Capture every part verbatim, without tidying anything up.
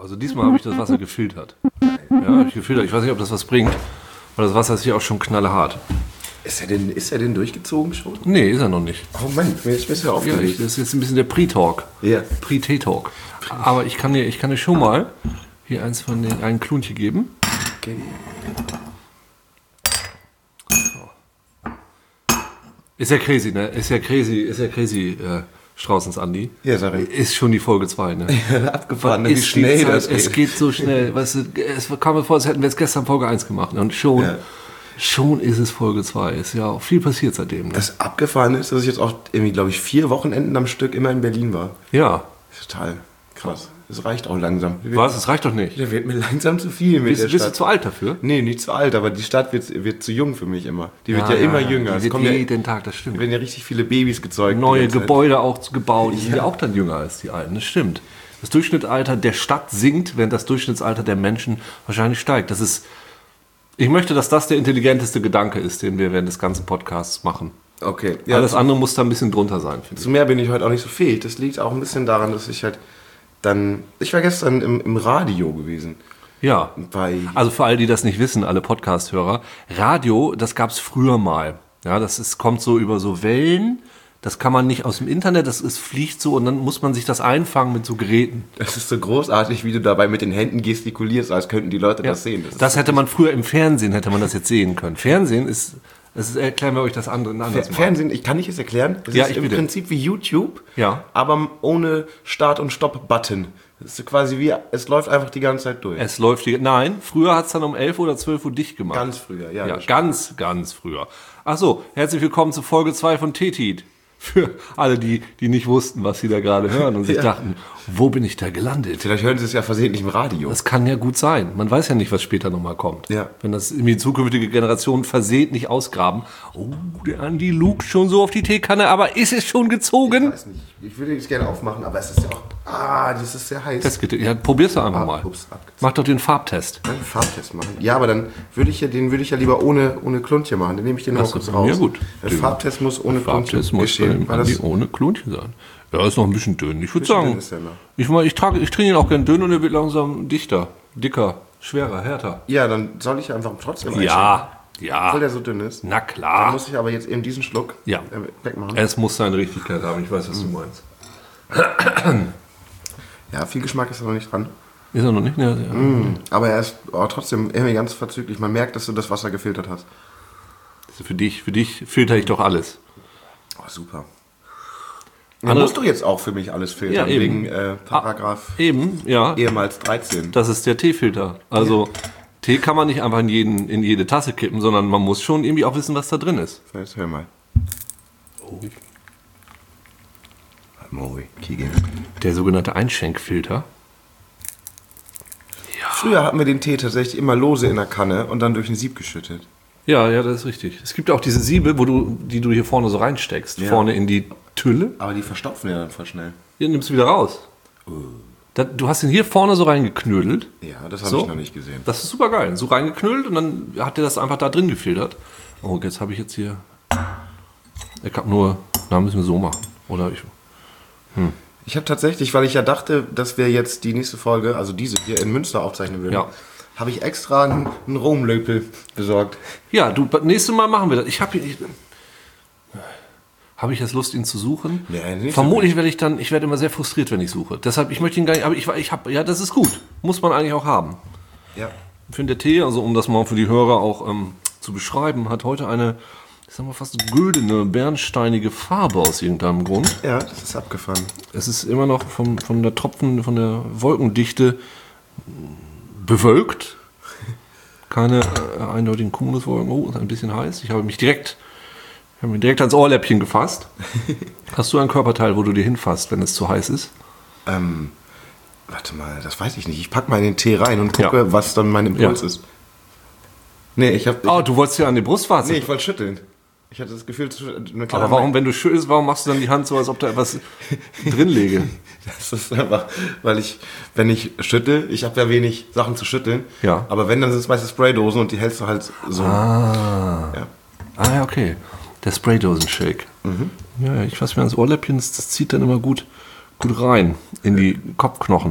Also diesmal habe ich das Wasser gefiltert. Ja, hab ich gefiltert. Ich weiß nicht, ob das was bringt, weil das Wasser ist hier auch schon knallhart. Ist er denn, ist er denn durchgezogen schon? Nee, ist er noch nicht. Oh Mann, mir ist ein bisschen Ja, aufgeregt. ich, das ist jetzt ein bisschen der Pre-Talk. Ja. Pre-T-Talk. Aber ich kann dir, ich kann dir schon mal hier eins von den, einen Klunche geben. Okay. Ist ja crazy, ne? Ist ja crazy, ist ja crazy, äh, Straußens Andi. Ja, sag ich. Ist schon die Folge zwei, ne? Abgefahren, Ist wie die schnell Zeit, das Es geht. geht so schnell. Weißt du, es kam mir vor, als hätten wir jetzt gestern Folge eins gemacht. Ne? Und schon, Ja. schon ist es Folge zwei. Ist ja auch viel passiert seitdem. Ne? Das abgefahren ist, dass ich jetzt auch irgendwie, glaube ich, vier Wochenenden am Stück immer in Berlin war. Ja. Das ist total krass. Das reicht auch langsam. Was? Das reicht doch nicht. Der wird mir langsam zu viel mit Bist, der bist du Stadt. zu alt dafür? Nee, nicht zu alt, aber die Stadt wird, wird zu jung für mich immer. Die wird ja, ja immer ja, jünger. Die Es wird kommen ja, jeden Tag, das stimmt. werden ja richtig viele Babys gezeugt. die Neue ganze Zeit. Gebäude auch gebaut, die sind ja auch dann jünger als die alten. Das stimmt. Das Durchschnittsalter der Stadt sinkt, während das Durchschnittsalter der Menschen wahrscheinlich steigt. Das ist. Ich möchte, dass das der intelligenteste Gedanke ist, den wir während des ganzen Podcasts machen. Okay. Ja, Alles zu, andere muss da ein bisschen drunter sein, finde ich. zu mehr bin ich heute auch nicht so fähig. Das liegt auch ein bisschen daran, dass ich halt dann... Ich war gestern im, im Radio gewesen. Ja. Bei... Also für alle, die das nicht wissen, alle Podcast-Hörer, Radio, das gab es früher mal. Ja, das ist, kommt so über so Wellen, das kann man nicht aus dem Internet, das ist, fliegt so und dann muss man sich das einfangen mit so Geräten. Das ist so großartig, wie du dabei mit den Händen gestikulierst, als könnten die Leute Ja. das sehen. Das, Das ist hätte man früher im Fernsehen, hätte man das jetzt sehen können. Fernsehen ist, das ist, erklären wir euch das andere Fer anders mal. Fernsehen, ich kann ich es erklären. Das Ja, ist ich im bitte. Prinzip wie YouTube, Ja. aber ohne Start- und Stopp-Button. Das ist quasi wie, es läuft einfach die ganze Zeit durch. Es läuft die, nein, früher hat es dann um elf oder zwölf Uhr dicht gemacht. Ganz früher, ja. Ja, das ganz, ganz früher. Ach so, herzlich willkommen zu Folge zwei von Tetit. Für alle, die, die nicht wussten, was sie da gerade hören und sich Ja. dachten, wo bin ich da gelandet? Vielleicht hören sie es ja versehentlich im Radio. Das kann ja gut sein. Man weiß ja nicht, was später nochmal kommt. Ja. Wenn das irgendwie zukünftige Generationen versehentlich ausgraben. Oh, der Andi lugt schon so auf die Teekanne, aber ist es schon Ich gezogen? weiß nicht, ich würde es gerne aufmachen, aber es ist ja auch... Ah, das ist sehr heiß. Das geht, ja, probier's doch einfach Ah, mal. ups, abgezogen. Mach doch den Farbtest. Einen Farbtest machen. Ja, aber dann würde ich ja, den würde ich ja lieber ohne, ohne Klunche machen. Dann nehme ich den noch Ach so, kurz raus. ja gut. Der Den Farbtest muss ohne Farbtest Klunche muss geschehen. beim Weil Andi das, ohne Klonchen sein. Ja, ist noch ein bisschen dünn. Ich würde Bisschen sagen, dünn ist der noch. ich, mal, ich, trage, ich trinke ihn auch gern dünn und er wird langsam dichter, dicker, schwerer, härter. ja, dann soll ich einfach trotzdem einschenken. Ja, ja. Obwohl der so dünn ist. Na Dann klar. muss ich aber jetzt eben diesen Schluck Ja. äh, wegmachen. Es muss seine Richtigkeit haben. Ich weiß, was du meinst. Ja, viel Geschmack ist da noch nicht dran. Ist er noch nicht? Ja, ja. Aber er ist oh, trotzdem irgendwie ganz verzüglich. Man merkt, dass du das Wasser gefiltert hast. Also für dich, für dich filter ich doch alles. Oh, super. Dann Andere- musst du jetzt auch für mich alles filtern, Ja, eben. wegen äh, Paragraph Eben, ja. ehemals dreizehn. Das ist der Teefilter. Also Tee kann man nicht einfach in, jeden, in jede Tasse kippen, sondern man muss schon irgendwie auch wissen, was da drin ist. So, jetzt hör mal. Oh. Moi, Kiege. Der sogenannte Einschenkfilter. Früher hatten wir den Tee tatsächlich immer lose in der Kanne und dann durch ein Sieb geschüttet. Ja, ja, das ist richtig. Es gibt auch diese Siebe, wo du, die du hier vorne so reinsteckst. Ja. Vorne in die Tülle. Aber die verstopfen ja dann voll schnell. Hier nimmst du wieder raus. Da, du hast ihn hier vorne so reingeknödelt. Ja, das habe So? ich noch nicht gesehen. Das ist super geil. So reingeknüllt und dann hat er das einfach da drin gefiltert. Oh, jetzt habe ich jetzt hier. Ich habe nur. Na, müssen wir so machen. Oder ich. Ich habe tatsächlich, weil ich ja dachte, dass wir jetzt die nächste Folge, also diese hier in Münster aufzeichnen würden, Ja. habe ich extra einen, einen Romlöpel besorgt. Ja, du, nächstes Mal machen wir das. Ich habe hier. Ich, habe ich jetzt Lust, ihn zu suchen? Nee, nicht so Vermutlich werde ich dann. Ich werde immer sehr frustriert, wenn ich suche. Deshalb, ich möchte ihn gar nicht. Aber ich, ich habe. Ja, das ist gut. Muss man eigentlich auch haben. Ja. Ich finde, der Tee, also um das mal für die Hörer auch ähm, zu beschreiben, hat heute eine, ich sag mal, fast güldene, bernsteinige Farbe aus irgendeinem Grund. Ja, das ist abgefahren. Es ist immer noch vom, von der Tropfen, von der Wolkendichte bewölkt. Keine äh, eindeutigen Cumuluswolken. Oh, ist ein bisschen heiß. Ich habe mich direkt, ich habe mich direkt ans Ohrläppchen gefasst. Hast du ein Körperteil, wo du dir hinfasst, wenn es zu heiß ist? Ähm, warte mal, das weiß ich nicht. Ich packe mal in den Tee rein und gucke, Ja. was dann mein Impuls Ja. ist. Nee, ich habe... Oh, du wolltest ja an die Brust fassen. Nee, ich wollte schütteln. Ich hatte das Gefühl, zu- eine kleine Aber warum, wenn du schüttelst, warum machst du dann die Hand so, als ob da etwas drin läge? Das ist einfach, weil ich, wenn ich schüttel, ich habe ja wenig Sachen zu schütteln. Ja. Aber wenn, dann sind es meistens Spraydosen und die hältst du halt so. Ah. Ja. Ah ja, okay. Der Spraydosen-Shake. Ja, ich fasse mir ans Ohrläppchen, das, das zieht dann immer gut, gut rein in die Kopfknochen.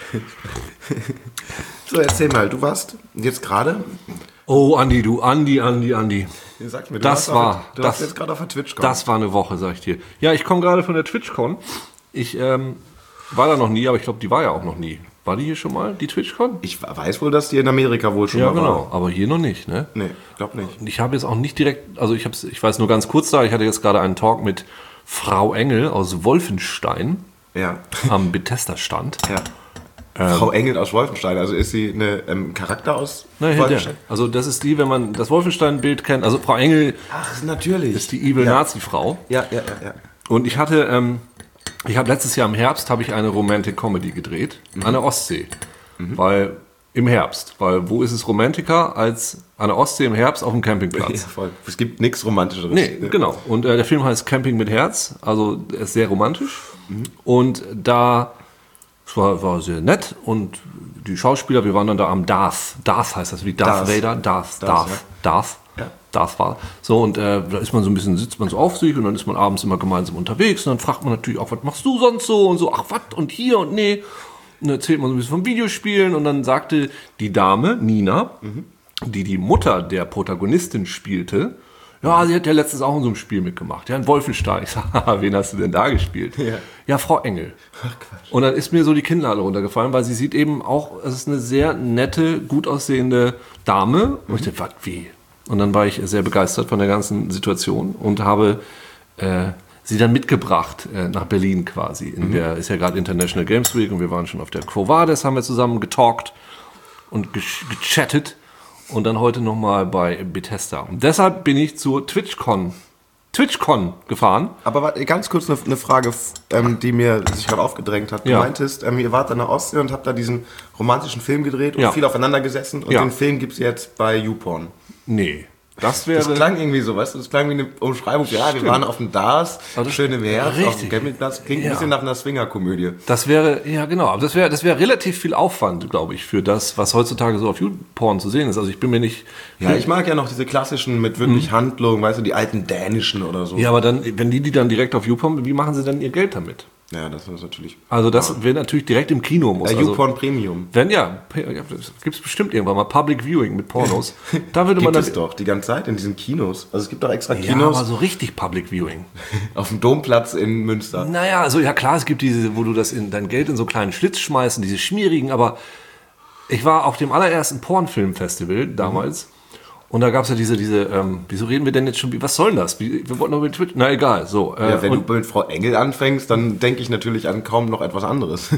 So, erzähl mal, du warst jetzt gerade... Oh, Andi, du, Andi, Andi, Andi. Sag mir, du Das warst war, auf, du das, warst jetzt gerade auf der TwitchCon. Das war eine Woche, sag ich dir. Ja, ich komme gerade von der TwitchCon. Ich ähm, war da noch nie, aber ich glaube, die war ja auch noch nie. War die hier schon mal, die TwitchCon? Ich weiß wohl, dass die in Amerika wohl schon Ja, mal genau, war. aber hier noch nicht, ne? Nee, glaub nicht. Ich habe jetzt auch nicht direkt, also ich hab's, ich weiß nur ganz kurz da, ich hatte jetzt gerade einen Talk mit Frau Engel aus Wolfenstein Ja. am Bethesda-Stand. Ja. Frau Engel aus Wolfenstein, also ist sie eine ähm, Charakter aus Na, ja, Wolfenstein? der. Also das ist die, wenn man das Wolfenstein-Bild kennt, also Frau Engel Ach, natürlich. ist die Evil ja. Nazi-Frau. Ja, ja, ja, ja. Und ich hatte, ähm, ich habe letztes Jahr im Herbst habe ich eine Romantic Comedy gedreht Mhm. an der Ostsee, mhm. weil im Herbst, weil wo ist es romantiker als an der Ostsee im Herbst auf dem Campingplatz? Ja, voll. Es gibt nichts Romantischeres. Nee, genau. Und äh, der Film heißt Camping mit Herz, also er ist sehr romantisch. Mhm. Und da es war, war sehr nett und die Schauspieler, wir waren dann da am Darth. Darth heißt das, wie Darth Darth. Vader. Darth, Darth, Darth, ja. Darth. Ja. Darth war. So, und äh, da ist man so ein bisschen, sitzt man so auf sich und dann ist man abends immer gemeinsam unterwegs und dann fragt man natürlich auch, was machst du sonst so? Und so, ach, was? Und hier und nee. Und dann erzählt man so ein bisschen vom Videospielen und dann sagte die Dame, Nina, mhm. die die Mutter der Protagonistin spielte, ja, sie hat ja letztens auch in so einem Spiel mitgemacht. Ja, in Wolfenstein. Ich sag, haha, wen hast du denn da gespielt? Ja, ja Frau Engel. Ach, Quatsch. Und dann ist mir so die Kinnlade runtergefallen, weil sie sieht eben auch, es ist eine sehr nette, gut aussehende Dame. Mhm. Und ich dachte, was, wie? Und dann war ich sehr begeistert von der ganzen Situation und habe äh, sie dann mitgebracht äh, nach Berlin quasi. In mhm. der ist ja gerade International Games Week und wir waren schon auf der Quo Vadis, haben wir zusammen getalkt und ge- gechattet. Und dann heute nochmal bei Bethesda. Und deshalb bin ich zur TwitchCon, TwitchCon gefahren. Aber warte, ganz kurz eine, eine Frage, ähm, die mir sich gerade aufgedrängt hat. Du Ja. meintest, ähm, ihr wart an der Ostsee und habt da diesen romantischen Film gedreht und Ja. viel aufeinander gesessen. Und Ja. den Film gibt es jetzt bei YouPorn. Nee, das wäre... Das klang irgendwie so, weißt du? Das klang wie eine Umschreibung. Ja, wir waren auf dem Dars, Also, schöne Wert, auf dem richtig. Campingplatz. Klingt Ja. ein bisschen nach einer Swingerkomödie. Das wäre, ja genau, aber das wäre das wäre relativ viel Aufwand, glaube ich, für das, was heutzutage so auf YouPorn zu sehen ist. Also ich bin mir nicht... Ja, ich mag ja noch diese klassischen mit wirklich Handlung, weißt du, die alten dänischen oder so. Ja, aber dann, wenn die die dann direkt auf YouPorn, wie machen sie dann ihr Geld damit? Ja, das ist natürlich... Also das wäre natürlich direkt im Kino muss. Äh, Also, YouPorn Premium. wenn ja, gibt es bestimmt irgendwann mal Public Viewing mit Pornos. Da würde man Gibt dann... es doch die ganze Zeit in diesen Kinos. Also es gibt doch extra Ja, Kinos aber so richtig Public Viewing. auf dem Domplatz in Münster. Naja, also ja klar, es gibt diese, wo du das in dein Geld in so kleinen Schlitz schmeißen, diese schmierigen, aber ich war auf dem allerersten Pornfilmfestival damals und da gab es ja diese, diese, ähm, wieso reden wir denn jetzt schon, was soll denn das? Wie, wir wollten doch mit Twitch, na egal, so. Äh, Ja, wenn und, du mit Frau Engel anfängst, dann denke ich natürlich an kaum noch etwas anderes.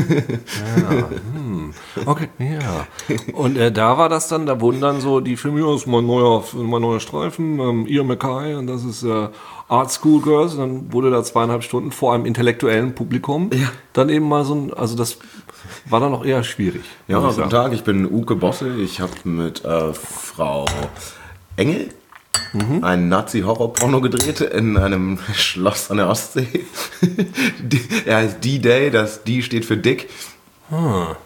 ja, hm, okay, ja. Und äh, da war das dann, da wurden dann so die Filme, ja, das ist mein neuer, mein neuer Streifen, ähm, Ian MacKay und das ist äh, Art School Girls und dann wurde da zweieinhalb Stunden vor einem intellektuellen Publikum Ja. dann eben mal so ein, also das war dann noch eher schwierig. Ja, muss ich guten sagen. Tag, ich bin Uke Bosse. Ich habe mit äh, Frau Engel ein Nazi-Horror-Porno gedreht in einem Schloss an der Ostsee. Die- Er heißt D-Day, das D steht für Dick. Ah.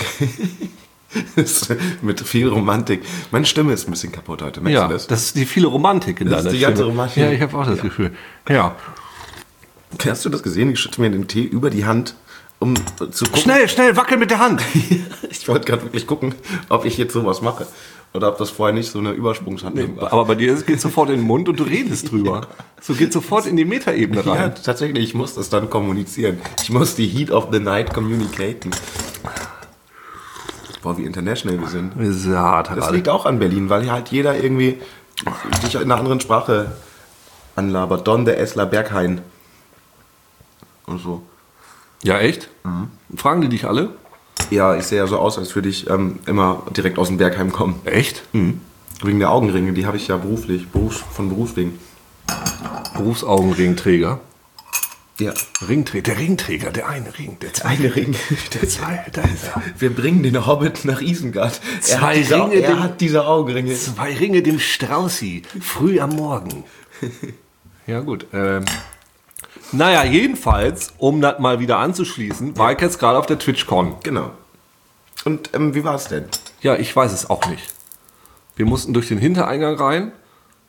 Mit viel Romantik. Meine Stimme ist ein bisschen kaputt heute, merkst Ja, du das? das? ist die viele Romantik in Das ist deiner die ganze Stimme. Romantik. Ja, ich habe auch das Gefühl. Ja. Hast du das gesehen? Ich schütte mir den Tee über die Hand, um zu gucken. Schnell, schnell, wackel mit der Hand. Ich wollte gerade wirklich gucken, ob ich jetzt sowas mache. Oder ob das vorher nicht so eine Übersprungshandlung war. Aber bei dir es geht sofort in den Mund und du redest drüber. So geht sofort in die Metaebene Ja, rein. tatsächlich, ich muss das dann kommunizieren. Ich muss die Heat of the Night communicaten. Boah, wie international wir sind. Das ist ja hart, Das gerade. liegt auch an Berlin, weil hier halt jeder irgendwie sich in einer anderen Sprache anlabert. Don der Essler Berghain. Und so. Ja, echt? Fragen die dich alle? Ja, ich sehe ja so aus, als würde ich ähm, immer direkt aus dem Bergheim kommen. Echt? Mhm. Wegen der Augenringe, die habe ich ja beruflich, Berufs-, von Berufswegen. Berufsaugenringträger. Ja. Ringträger, der Ringträger, der eine Ring, der zweite. Eine Ring. Der zwei, da ist er. Wir bringen den Hobbit nach Isengard. Er, Zwei hat diese, Ringe, er den- hat diese Augenringe. Zwei Ringe dem Straußi, früh am Morgen. Ja gut, ähm, naja, jedenfalls, um das mal wieder anzuschließen, war ich jetzt gerade auf der TwitchCon. Genau. Und ähm, wie war es denn? Ja, ich weiß es auch nicht. Wir mussten durch den Hintereingang rein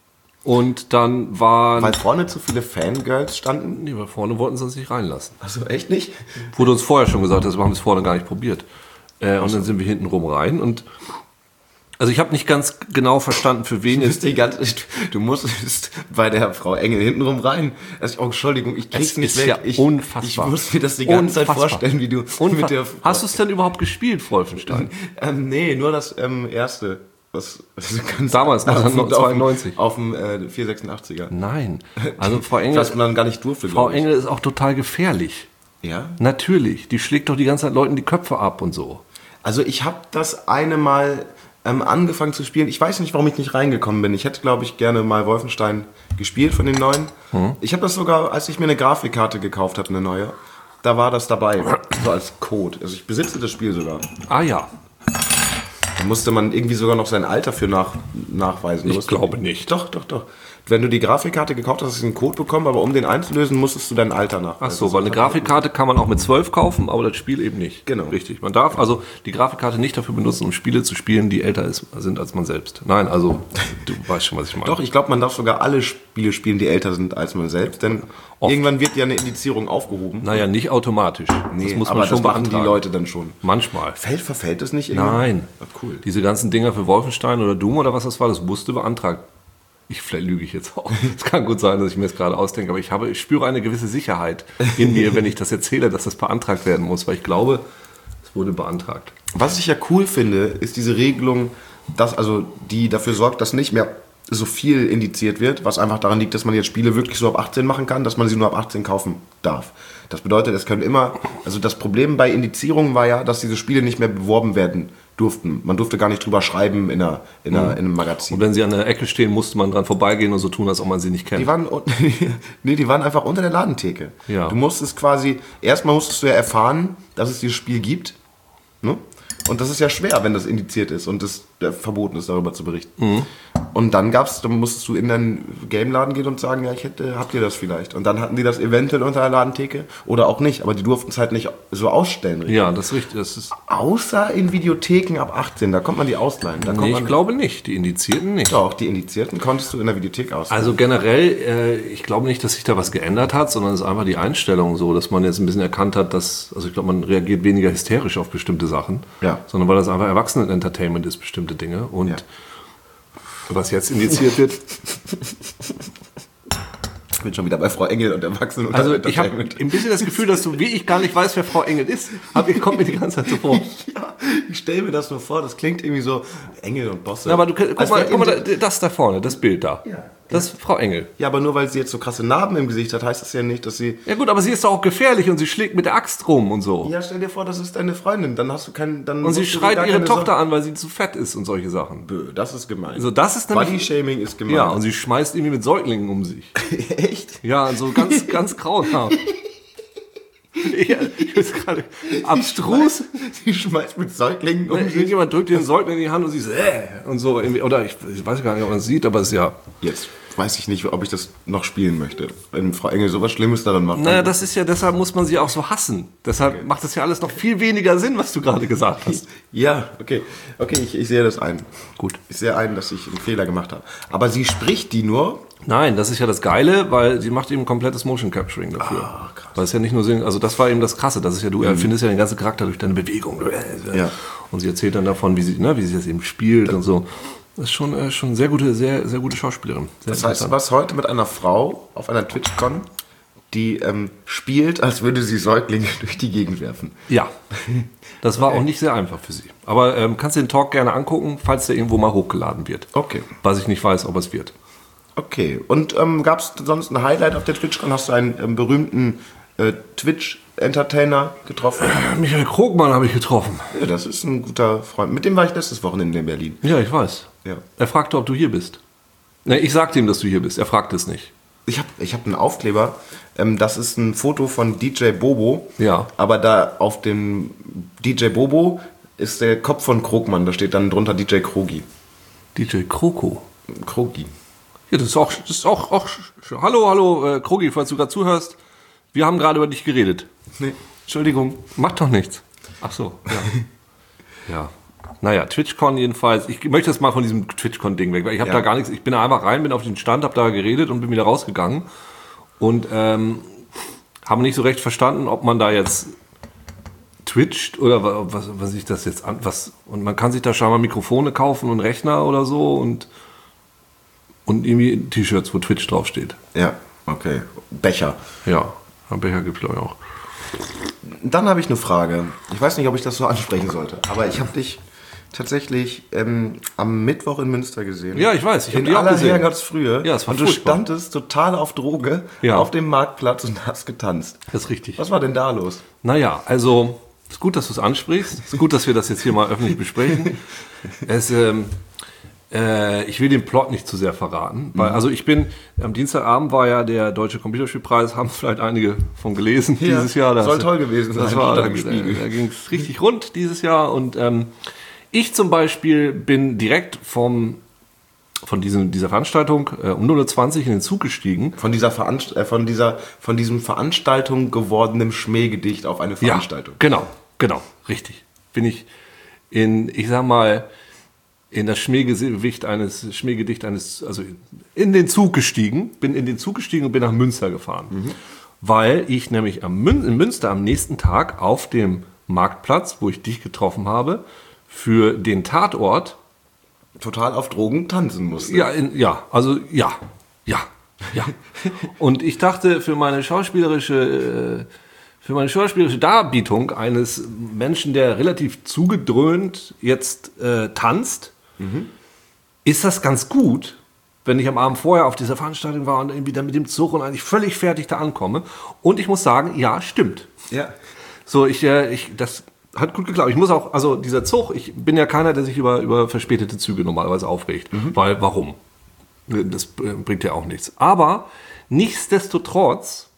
Und dann waren... Weil vorne zu viele Fangirls standen? Nee, weil vorne wollten sie uns nicht reinlassen. Also echt nicht? Wurde uns vorher schon gesagt, deshalb haben wir es vorne gar nicht probiert. Äh, und dann sind wir hinten rum rein und... Also ich habe nicht ganz genau verstanden, für wen Du, jetzt... bist die ganze, du musstest bei der Frau Engel hintenrum rein. Also, oh, Entschuldigung, ich krieg's Es nicht ist weg. ja ich, unfassbar. Ich muss mir das die ganze Unfassbar. Zeit vorstellen, wie du Unfa- mit der... Hast du es denn überhaupt gespielt, Wolfenstein? Ähm, nee, nur das ähm, erste. Was, also ganz Damals, neunzehnhundertzweiundneunzig. Auf dem, auf dem äh, vierhundertsechsundachtziger. Nein. Also Frau Engel, Was man gar nicht durfte, Frau glaub ich. Engel ist auch total gefährlich. Ja? Natürlich. Die schlägt doch die ganze Zeit Leuten die Köpfe ab und so. Also ich habe das eine Mal ähm, angefangen zu spielen. Ich weiß nicht, warum ich nicht reingekommen bin. Ich hätte, glaube ich, gerne mal Wolfenstein gespielt von den neuen. Hm. Ich habe das sogar, als ich mir eine Grafikkarte gekauft habe, eine neue, da war das dabei, so als Code. Also ich besitze das Spiel sogar. Ah ja. Da musste man irgendwie sogar noch sein Alter für nach, nachweisen. Ich glaube nicht. Doch, doch, doch. Wenn du die Grafikkarte gekauft hast, hast du einen Code bekommen, aber um den einzulösen, musstest du dein Alter nachweisen. Ach so, weil eine Grafikkarte kann man auch mit zwölf kaufen, aber das Spiel eben nicht. Genau. Richtig. Man darf also die Grafikkarte nicht dafür benutzen, um Spiele zu spielen, die älter ist, sind als man selbst. Nein, also du weißt schon, was ich meine. Doch, ich glaube, man darf sogar alle Spiele spielen, die älter sind als man selbst, denn Oft. irgendwann wird ja eine Indizierung aufgehoben. Naja, nicht automatisch. Nee, das muss aber man schon das machen beantragen. die Leute dann schon. Manchmal. Fällt, verfällt das nicht irgendwann? Nein. Ach, cool. Diese ganzen Dinger für Wolfenstein oder Doom oder was das war, das musste beantragt. Ich, vielleicht lüge ich jetzt auch. Es kann gut sein, dass ich mir das gerade ausdenke, aber ich, habe, ich spüre eine gewisse Sicherheit in mir, wenn ich das erzähle, dass das beantragt werden muss, weil ich glaube, es wurde beantragt. Was ich ja cool finde, ist diese Regelung, dass also die dafür sorgt, dass nicht mehr so viel indiziert wird, was einfach daran liegt, dass man jetzt Spiele wirklich so ab achtzehn machen kann, dass man sie nur ab achtzehn kaufen darf. Das bedeutet, es können immer, also das Problem bei Indizierungen war ja, dass diese Spiele nicht mehr beworben werden durften. Man durfte gar nicht drüber schreiben in, einer, in, einer, in einem Magazin. Und wenn sie an der Ecke stehen, musste man dran vorbeigehen und so tun, als ob man sie nicht kennt. Die waren, nee, die waren einfach unter der Ladentheke. Ja. Du musstest quasi, erstmal musstest du ja erfahren, dass es dieses Spiel gibt. Ne? Und das ist ja schwer, wenn das indiziert ist und es äh, verboten ist, darüber zu berichten. Mhm. Und dann gab's, dann musstest du in deinen Gameladen gehen und sagen, ja, ich hätte, habt ihr das vielleicht? Und dann hatten die das eventuell unter der Ladentheke oder auch nicht, aber die durften es halt nicht so ausstellen. Richtig? Ja, das ist richtig. Das ist Außer in Videotheken ab achtzehn, da kommt man die ausleihen. Da kommt nee, man ich glaube nicht. Die Indizierten nicht. Doch, die Indizierten konntest du in der Videothek ausleihen. Also generell, äh, ich glaube nicht, dass sich da was geändert hat, sondern es ist einfach die Einstellung so, dass man jetzt ein bisschen erkannt hat, dass, also ich glaube, man reagiert weniger hysterisch auf bestimmte Sachen, Ja. sondern weil das einfach Erwachsenen-Entertainment ist, bestimmte Dinge. Und Ja. was jetzt indiziert wird, Ich bin schon wieder bei Frau Engel und Erwachsenen. also ich habe ein bisschen das Gefühl, dass du, wie ich gar nicht weiß, wer Frau Engel ist, aber ihr kommt mir die ganze Zeit so vor. Ja, ich stelle mir das nur vor, das klingt irgendwie so Engel und Bosse. Ja, aber du, guck Als mal, wär guck mal, irgendwie- das da vorne, das Bild da. Ja. Das ist Frau Engel. Ja, aber nur weil sie jetzt so krasse Narben im Gesicht hat, heißt das ja nicht, dass sie... Ja gut, aber sie ist doch auch gefährlich und sie schlägt mit der Axt rum und so. Ja, stell dir vor, das ist deine Freundin, dann hast du keinen... Dann Und sie musst du dir schreit gar ihre keine Tochter Sorgen- an, weil sie zu fett ist und solche Sachen. Bö, das ist gemein. Also das ist nämlich... Body-Shaming ist gemein. Ja, und sie schmeißt irgendwie mit Säuglingen um sich. Echt? Ja, so ganz, ganz grauenhaft. Ja, ich bin gerade abstrus. Sie schmeißt mit Säuglingen um sich. Irgendjemand drückt ihr den Säugling in die Hand und sie so, äh, und so. irgendwie. Oder ich, ich weiß gar nicht, ob man es sieht, aber es ist ja... Jetzt weiß ich nicht, ob ich das noch spielen möchte. Wenn Frau Engel sowas Schlimmes daran macht. Naja, dann- das ist ja, deshalb muss man sie auch so hassen. Deshalb macht das ja alles noch viel weniger Sinn, was du gerade gesagt hast. Ja, okay. Okay, ich, ich sehe das ein. Gut. Ich sehe ein, dass ich einen Fehler gemacht habe. Aber sie spricht die nur... Nein, das ist ja das Geile, weil sie macht eben komplettes Motion Capturing dafür. Ah, krass. Weil es ja nicht nur Sinn, also das war eben das Krasse, das ist ja, du erfindest ja den ganzen Charakter durch deine Bewegung. Ja. Und sie erzählt dann davon, wie sie, ne, wie sie das eben spielt und so. Das ist schon, äh, schon sehr gute, sehr, sehr gute Schauspielerin. Sehr Das heißt, du warst heute mit einer Frau auf einer TwitchCon, die ähm, spielt, als würde sie Säuglinge durch die Gegend werfen. Ja, das war auch nicht sehr einfach für sie. Aber ähm, kannst du den Talk gerne angucken, falls der irgendwo mal hochgeladen wird. Okay. Was ich nicht weiß, ob es wird. Okay. Und ähm, gab es sonst ein Highlight auf der TwitchCon? Hast du einen ähm, berühmten äh, Twitch-Entertainer getroffen? Michael Krogmann habe ich getroffen. Ja, das ist ein guter Freund. Mit dem war ich letztes Wochenende in Berlin. Ja, ich weiß. Ja. Er fragte, ob du hier bist. Ne, ich sagte ihm, dass du hier bist. Er fragte es nicht. Ich habe ich hab einen Aufkleber. Ähm, das ist ein Foto von D J Bobo. Ja. Aber da auf dem D J Bobo ist der Kopf von Krogmann. Da steht dann drunter D J Krogi. D J Kroko. Krogi. Ja, das ist auch, das ist auch, auch hallo, hallo, äh, Krogi, falls du gerade zuhörst. Wir haben gerade über dich geredet. Nee. Entschuldigung, macht doch nichts. Ach so, ja. Ja. naja, TwitchCon jedenfalls. Ich möchte jetzt mal von diesem TwitchCon-Ding weg, weil ich habe Ja. da gar nichts. Ich bin da einfach rein, bin auf den Stand, habe da geredet und bin wieder rausgegangen. Und ähm, habe nicht so recht verstanden, ob man da jetzt twitcht oder wa- was, was sich das jetzt an. Was, und man kann sich da scheinbar Mikrofone kaufen und Rechner oder so und, und irgendwie T-Shirts, wo Twitch draufsteht. Ja, okay. Becher. Ja, am Becher gibt es glaube ich auch. Dann habe ich eine Frage. Ich weiß nicht, ob ich das so ansprechen sollte, aber ich habe dich tatsächlich ähm, am Mittwoch in Münster gesehen. Ja, ich weiß, ich habe In die auch aller gesehen. Herrgottsfrühe. Ja, es war und du furchtbar. standest total auf Droge Ja. auf dem Marktplatz und hast getanzt. Das ist richtig. Was war denn da los? Naja, also ist gut, dass du es ansprichst. Ist gut, dass wir das jetzt hier mal öffentlich besprechen. Es, ähm, äh, ich will den Plot nicht zu sehr verraten. Weil, also ich bin, am Dienstagabend war ja der Deutsche Computerspielpreis, haben vielleicht einige von gelesen Ja, dieses Jahr. soll toll gewesen das sein, War, stand da im Spiegel. da ging es richtig rund dieses Jahr. Und ähm, ich zum Beispiel bin direkt vom, von diesem, dieser Veranstaltung äh, um null Uhr zwanzig in den Zug gestiegen. Von dieser Veranst äh, von dieser von diesem Veranstaltung gewordenen Schmähgedicht auf eine Veranstaltung. Ja, genau, genau, richtig. Bin ich in, ich sag mal, in das Schmähgedicht eines, Schmähgedicht eines, also in den Zug gestiegen, bin in den Zug gestiegen und bin nach Münster gefahren. Mhm. Weil ich nämlich am Mün in Münster am nächsten Tag auf dem Marktplatz, wo ich dich getroffen habe, für den Tatort, Total auf Drogen tanzen musste. ja, in, ja, also ja, ja, ja. Und ich dachte, für meine schauspielerische, äh, für meine schauspielerische Darbietung eines Menschen, der relativ zugedröhnt jetzt äh, tanzt, ist das ganz gut, wenn ich am Abend vorher auf dieser Veranstaltung war und irgendwie dann mit dem Zug und eigentlich völlig fertig da ankomme. Und ich muss sagen, ja, stimmt. Ja. So, ich, äh, ich, das hat gut geklappt. Ich muss auch, also dieser Zug, ich bin ja keiner, der sich über, über verspätete Züge normalerweise aufregt. Weil, warum? Das äh, bringt ja auch nichts. Aber nichtsdestotrotz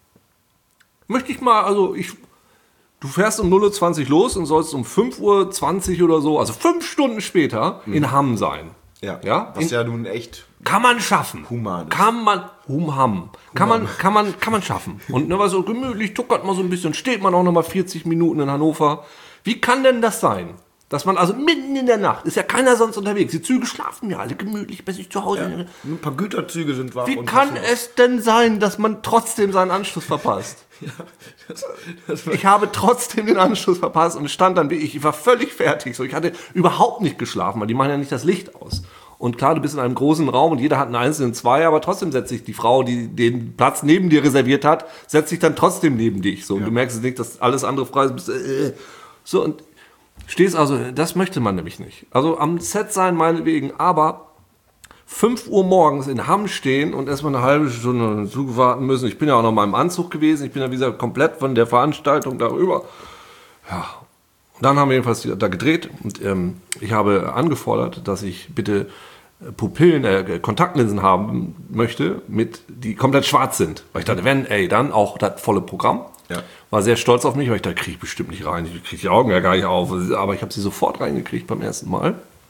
möchte ich mal, also ich, du fährst um null Uhr zwanzig los und sollst um fünf Uhr zwanzig oder so, also fünf Stunden später, in Hamm sein. Ja. Ja? Was In, ja nun echt. kann man schaffen. Human ist. Kann man, humham. Kann man, kann man, kann man schaffen. Und ne, war so gemütlich, tuckert mal so ein bisschen, steht man auch noch mal vierzig Minuten in Hannover. Wie kann denn das sein? Dass man also mitten in der Nacht, ist ja keiner sonst unterwegs, die Züge schlafen ja alle gemütlich bei sich zu Hause. Ein paar Güterzüge sind wach. Wie und kann passen es denn sein, dass man trotzdem seinen Anschluss verpasst? Das, das war, Ich habe trotzdem den Anschluss verpasst und stand dann wie ich, ich war völlig fertig. So, ich hatte überhaupt nicht geschlafen, weil die machen ja nicht das Licht aus. Und klar, du bist in einem großen Raum und jeder hat einen einzelnen Zweier, aber trotzdem setzt sich die Frau, die den Platz neben dir reserviert hat, setzt sich dann trotzdem neben dich. So, und du merkst nicht, dass alles andere frei ist. Äh, so, und stehst also, das möchte man nämlich nicht. Also am Set sein meinetwegen, aber fünf Uhr morgens in Hamm stehen und erstmal eine halbe Stunde den Zug warten müssen. Ich bin ja auch noch mal im Anzug gewesen. Ich bin ja wie gesagt komplett von der Veranstaltung darüber. Ja, und dann haben wir jedenfalls da gedreht und ähm, ich habe angefordert, dass ich bitte Pupillen, äh, Kontaktlinsen haben möchte, mit, die komplett schwarz sind. Weil ich dachte, wenn, ey, dann auch das volle Programm. Ja. War sehr stolz auf mich, weil ich dachte, kriege ich bestimmt nicht rein. Ich kriege die Augen ja gar nicht auf. Aber ich habe sie sofort reingekriegt beim ersten Mal.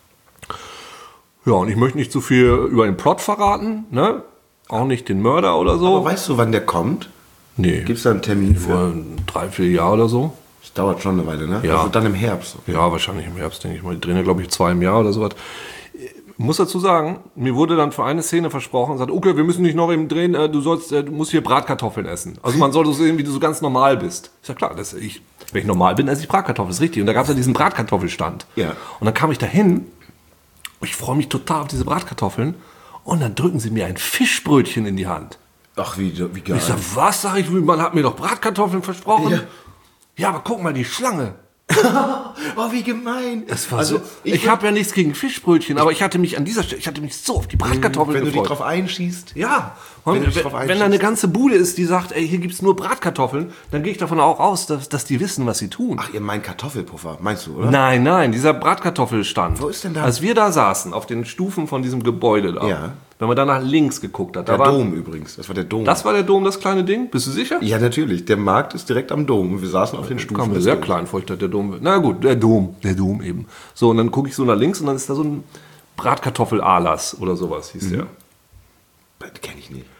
Ja, und ich möchte nicht zu viel über den Plot verraten, ne? Auch nicht den Mörder oder so. aber weißt du, wann der kommt? Nee, Gibt es da einen Termin für? vor drei, vier Jahren oder so. Das dauert schon eine Weile, ne? Ja. Also dann im Herbst. Ja, wahrscheinlich im Herbst, denke ich mal. Die drehen ja, glaube ich, zwei im Jahr oder sowas. Ich muss dazu sagen, mir wurde dann für eine Szene versprochen und sagt, okay, wir müssen nicht noch eben drehen, äh, du sollst, äh, du musst hier Bratkartoffeln essen. Also man soll so sehen, wie du so ganz normal bist. Ist ja klar, das, ich, wenn ich normal bin, esse ich Bratkartoffeln, ist richtig. Und da gab es ja diesen Bratkartoffelstand. Ja. Und dann kam ich da hin, ich freue mich total auf diese Bratkartoffeln und dann drücken sie mir ein Fischbrötchen in die Hand. Ach, wie, wie geil. Ich sag, was, sag ich, man hat mir doch Bratkartoffeln versprochen. Ja. Ja, aber guck mal, die Schlange. Oh, wie gemein. Das war also, so, ich habe ja nichts gegen Fischbrötchen, aber ich hatte mich an dieser Stelle, ich hatte mich so auf die Bratkartoffeln wenn du dich gefreut. drauf einschießt. Ja, Wenn und du dich wenn, drauf wenn einschießt. da eine ganze Bude ist, die sagt, ey, hier gibt's nur Bratkartoffeln, dann gehe ich davon auch aus, dass, dass die wissen, was sie tun. Ach, ihr meint Kartoffelpuffer, meinst du, oder? Nein, nein, dieser Bratkartoffelstand. Wo ist denn da- Als wir da saßen, auf den Stufen von diesem Gebäude da, Ja. wenn man da nach links geguckt hat, da Der war, Dom übrigens, das war der Dom. das war der Dom, das kleine Ding, bist du sicher? ja, natürlich, der Markt ist direkt am Dom und wir saßen auf den Kam Stufen. mir des sehr Doms. klein vor, ich dachte, der Dom wird. Na gut, der Dom, der Dom eben. So, und dann gucke ich so nach links und dann ist da so ein Bratkartoffel-Alas oder sowas, hieß der. Das kenn ich nicht.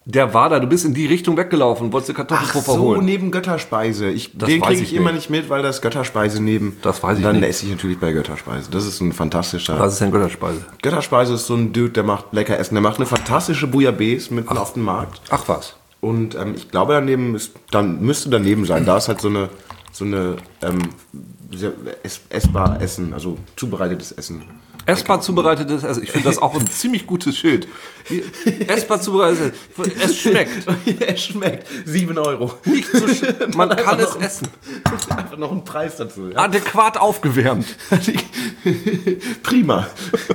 Der war da, du bist in die Richtung weggelaufen, wolltest du Ach Kartoffelpuffer so, holen. neben Götterspeise. Ich, Das den weiß kriege ich ich immer nicht. nicht mit, weil das Götterspeise neben. Das weiß ich Dann nicht. esse ich natürlich bei Götterspeise. Das ist ein fantastischer. Was ist denn Götterspeise? Götterspeise ist so ein Dude, der macht lecker Essen. Der macht eine fantastische Bouillabaisse mitten auf dem Markt. Ach was. Und ähm, ich glaube, daneben ist, dann müsste daneben sein. Da ist halt so eine, so eine ähm, sehr ess, essbar Essen, also zubereitetes Essen. Essbar zubereitetes Essen. Ich finde das auch ein ziemlich gutes Schild. Essbar zubereitetes Essen. Es schmeckt. Es schmeckt. sieben Euro. Nicht so sch- Man kann es noch, essen. Einfach noch einen Preis dazu. Ja? Adäquat aufgewärmt. Prima.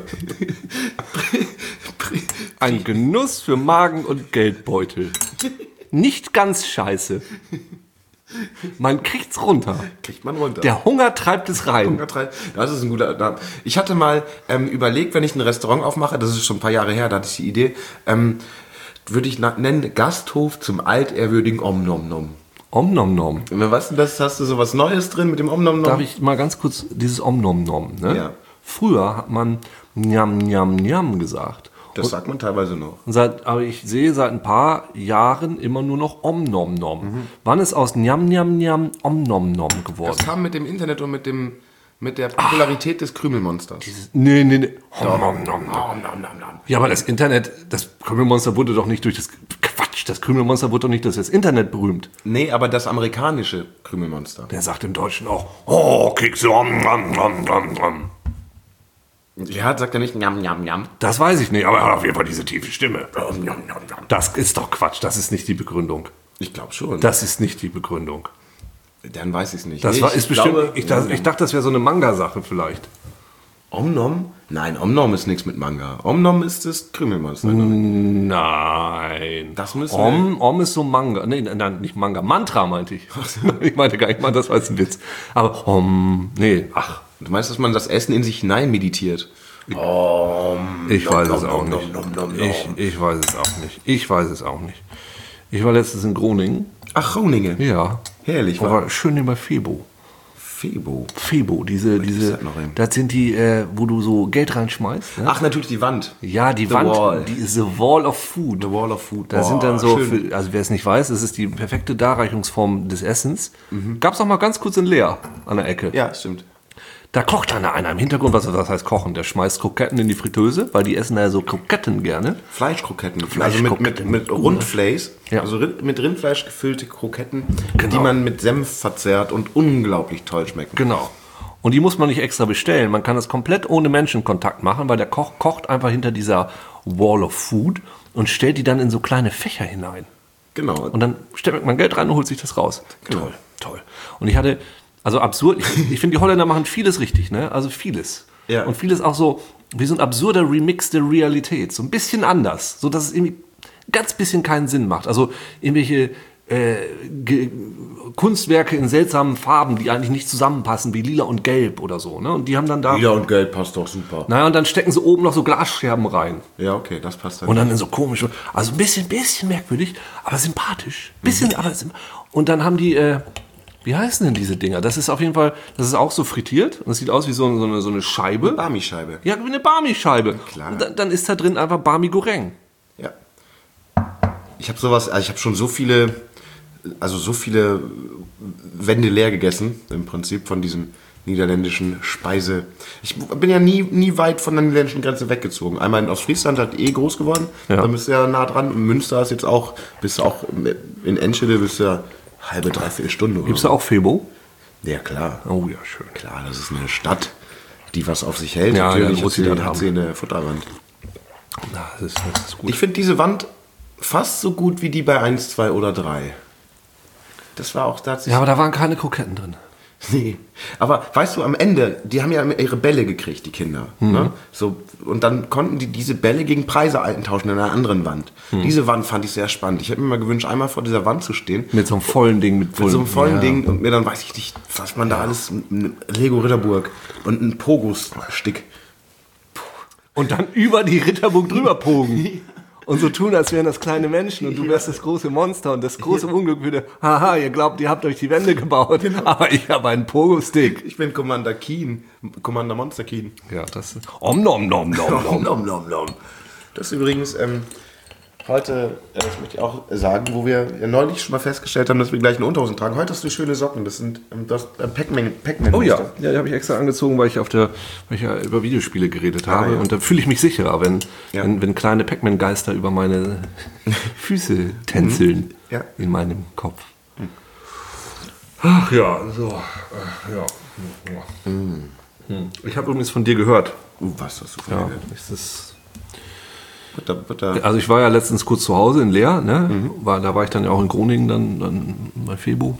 Ein Genuss für Magen und Geldbeutel. Nicht ganz scheiße. Man kriegt's runter. Kriegt man runter. Der Hunger treibt es rein. Das ist ein guter Name. Ich hatte mal ähm, überlegt, wenn ich ein Restaurant aufmache, das ist schon ein paar Jahre her, da hatte ich die Idee, ähm, würde ich na- nennen Gasthof zum altehrwürdigen Om Nom Nom. Om Nom Nom. Weißt du, das hast du so was Neues drin mit dem Om Nom Nom? Darf ich mal ganz kurz dieses Om Nom Nom, ne? Ja. Früher hat man Njam Njam Njam gesagt. Das sagt man teilweise noch. Und seit, aber ich sehe seit ein paar Jahren immer nur noch Om Nom Nom. Mhm. Wann ist aus Njam Njam Njam Om Nom Nom geworden? Das kam mit dem Internet und mit dem mit der Popularität Ach, des Krümelmonsters. Nee, nee, nee. Om Nom Nom Nom. Nom, nom, nom, nom. Ja, aber das Internet, das Krümelmonster wurde doch nicht durch das... Quatsch, das Krümelmonster wurde doch nicht durch das Internet berühmt. Nee, aber das amerikanische Krümelmonster. Der sagt im Deutschen auch, oh, Kekse, om, om, om, om, om. Ja, sagt er nicht Njam, Njam, Njam. Das weiß ich nicht, aber er hat auf jeden Fall diese tiefe Stimme. Das ist doch Quatsch, das ist nicht die Begründung. Ich glaube schon. Das ist nicht die Begründung. Dann weiß ich es nicht. Das Nee, war, ich ist bestimmt, glaube, ich, das, ich dachte, das wäre so eine Manga-Sache vielleicht. Om Nom? Nein, Om Nom ist nichts mit Manga. Om Nom ist das Krümelmonster. Nein. Das müssen Om, Om ist so Manga. Nee, nein, nicht Manga. Mantra meinte ich. Ich meinte gar nicht, das war jetzt ein Witz. Aber Om, nee, ach. Du meinst, dass man das Essen in sich hinein meditiert? Om, Ich nom, weiß nom, es auch nom, nicht. nom, nom, nom. Ich, ich weiß es auch nicht. Ich weiß es auch nicht. Ich war letztens in Groningen. Ach, Groningen. Ja. Herrlich, war. Aber schön über Febo. Febo. Febo, diese, diese, das noch hin? das sind die, äh, wo du so Geld reinschmeißt. Ne? Ach, natürlich die Wand. Ja, die The Wand, Wall. die ist the Wall of Food. The Wall of Food. Da Boah, sind dann so, schön. für, also wer es nicht weiß, das ist die perfekte Darreichungsform des Essens. Mhm. Gab's auch mal ganz kurz in Leer an der Ecke. Ja, stimmt. Da kocht einer, einer im Hintergrund, was, was heißt kochen? Der schmeißt Kroketten in die Fritteuse, weil die essen da ja so Kroketten gerne. Fleischkroketten. Fleischkroketten. Also mit, mit, mit Rundfleisch. Ja. Also Rind, mit Rindfleisch gefüllte Kroketten, Genau. die man mit Senf verzehrt und unglaublich toll schmecken. Genau. Und die muss man nicht extra bestellen. Man kann das komplett ohne Menschenkontakt machen, weil der Koch kocht einfach hinter dieser Wall of Food und stellt die dann in so kleine Fächer hinein. Genau. Und dann steckt man Geld rein und holt sich das raus. Genau. Toll, toll. Und ich hatte, also absurd, ich, ich finde, die Holländer machen vieles richtig, ne? Also vieles. Ja. Und vieles auch so, wie so ein absurder Remix der Realität. So ein bisschen anders. So dass es irgendwie ganz bisschen keinen Sinn macht. Also irgendwelche äh, Ge- Kunstwerke in seltsamen Farben, die eigentlich nicht zusammenpassen, wie lila und gelb oder so. Ne? Und die haben dann da. Lila und Gelb passt doch super. Naja, und dann stecken sie oben noch so Glasscherben rein. Ja, okay, das passt dann. Und dann in so komische, also ein bisschen, bisschen merkwürdig, aber sympathisch. Bisschen, aber symp- Und dann haben die, äh, wie heißen denn diese Dinger? Das ist auf jeden Fall, das ist auch so frittiert. Und das sieht aus wie so, so, eine, so eine Scheibe. Barmi-Scheibe. Ja, wie eine Barmi-Scheibe. Klar. Und dann, dann ist da drin einfach Barmi Goreng. Ja. Ich habe sowas, also ich habe schon so viele, also so viele Wände leer gegessen, im Prinzip von diesem niederländischen Speise. Ich bin ja nie, nie weit von der niederländischen Grenze weggezogen. Einmal aus Friesland halt eh groß geworden, Ja. da bist du ja nah dran. Und Münster ist jetzt auch, bist du auch in Enschede, bist du ja halbe, dreiviertel Stunde. Gibt's da auch Febo? Ja, klar. Oh ja, schön. Klar, das ist eine Stadt, die was auf sich hält. Ja, Natürlich ja, muss hat sie sie, dann hat haben. sie eine Futterwand. Na, das ist, das ist gut. Ich finde diese Wand fast so gut wie die bei eins, zwei oder drei. Das war auch tatsächlich. Ja, aber da waren keine Kroketten drin. Nee. Aber weißt du, am Ende, die haben ja ihre Bälle gekriegt, die Kinder. Mhm. Ne? So, und dann konnten die diese Bälle gegen Preise eintauschen in einer anderen Wand. Mhm. Diese Wand fand ich sehr spannend. Ich hätte mir mal gewünscht, einmal vor dieser Wand zu stehen. Mit so einem vollen Ding. Mit, Mit so einem vollen ja. Ding und mir dann weiß ich nicht, was man da alles. Ein Lego Ritterburg und ein Pogus-Stick. Und dann über die Ritterburg drüber pogen. Und so tun, als wären das kleine Menschen und du wärst das große Monster und das große Unglück würde, haha, ihr glaubt, ihr habt euch die Wände gebaut, aber ich habe einen Pogo-Stick. Ich bin Commander Keen. Commander Monster Keen. Ja, das ist... Om nom nom nom nom. Nom, nom, nom. Das ist übrigens, ähm, Heute, äh, das möchte ich auch sagen, wo wir ja neulich schon mal festgestellt haben, dass wir gleich eine Unterhosen tragen. Heute hast du schöne Socken. Das sind ähm, das äh, Pac-Man. Pac-Man Oh ja, ja, die habe ich extra angezogen, weil ich auf der, weil ich ja über Videospiele geredet Ah, habe. ja. Und da fühle ich mich sicherer, wenn, Ja. wenn, wenn kleine Pac-Man-Geister über meine Füße tänzeln Ja. in meinem Kopf. Ach ja, so. äh, Ja. Hm. Ich habe übrigens von dir gehört. Uh, was hast du von Ja, mir gehört? ist das Butter, Butter. Also ich war ja letztens kurz zu Hause in Leer, ne? Mhm. War, da war ich dann ja auch in Groningen, dann, dann bei Febo.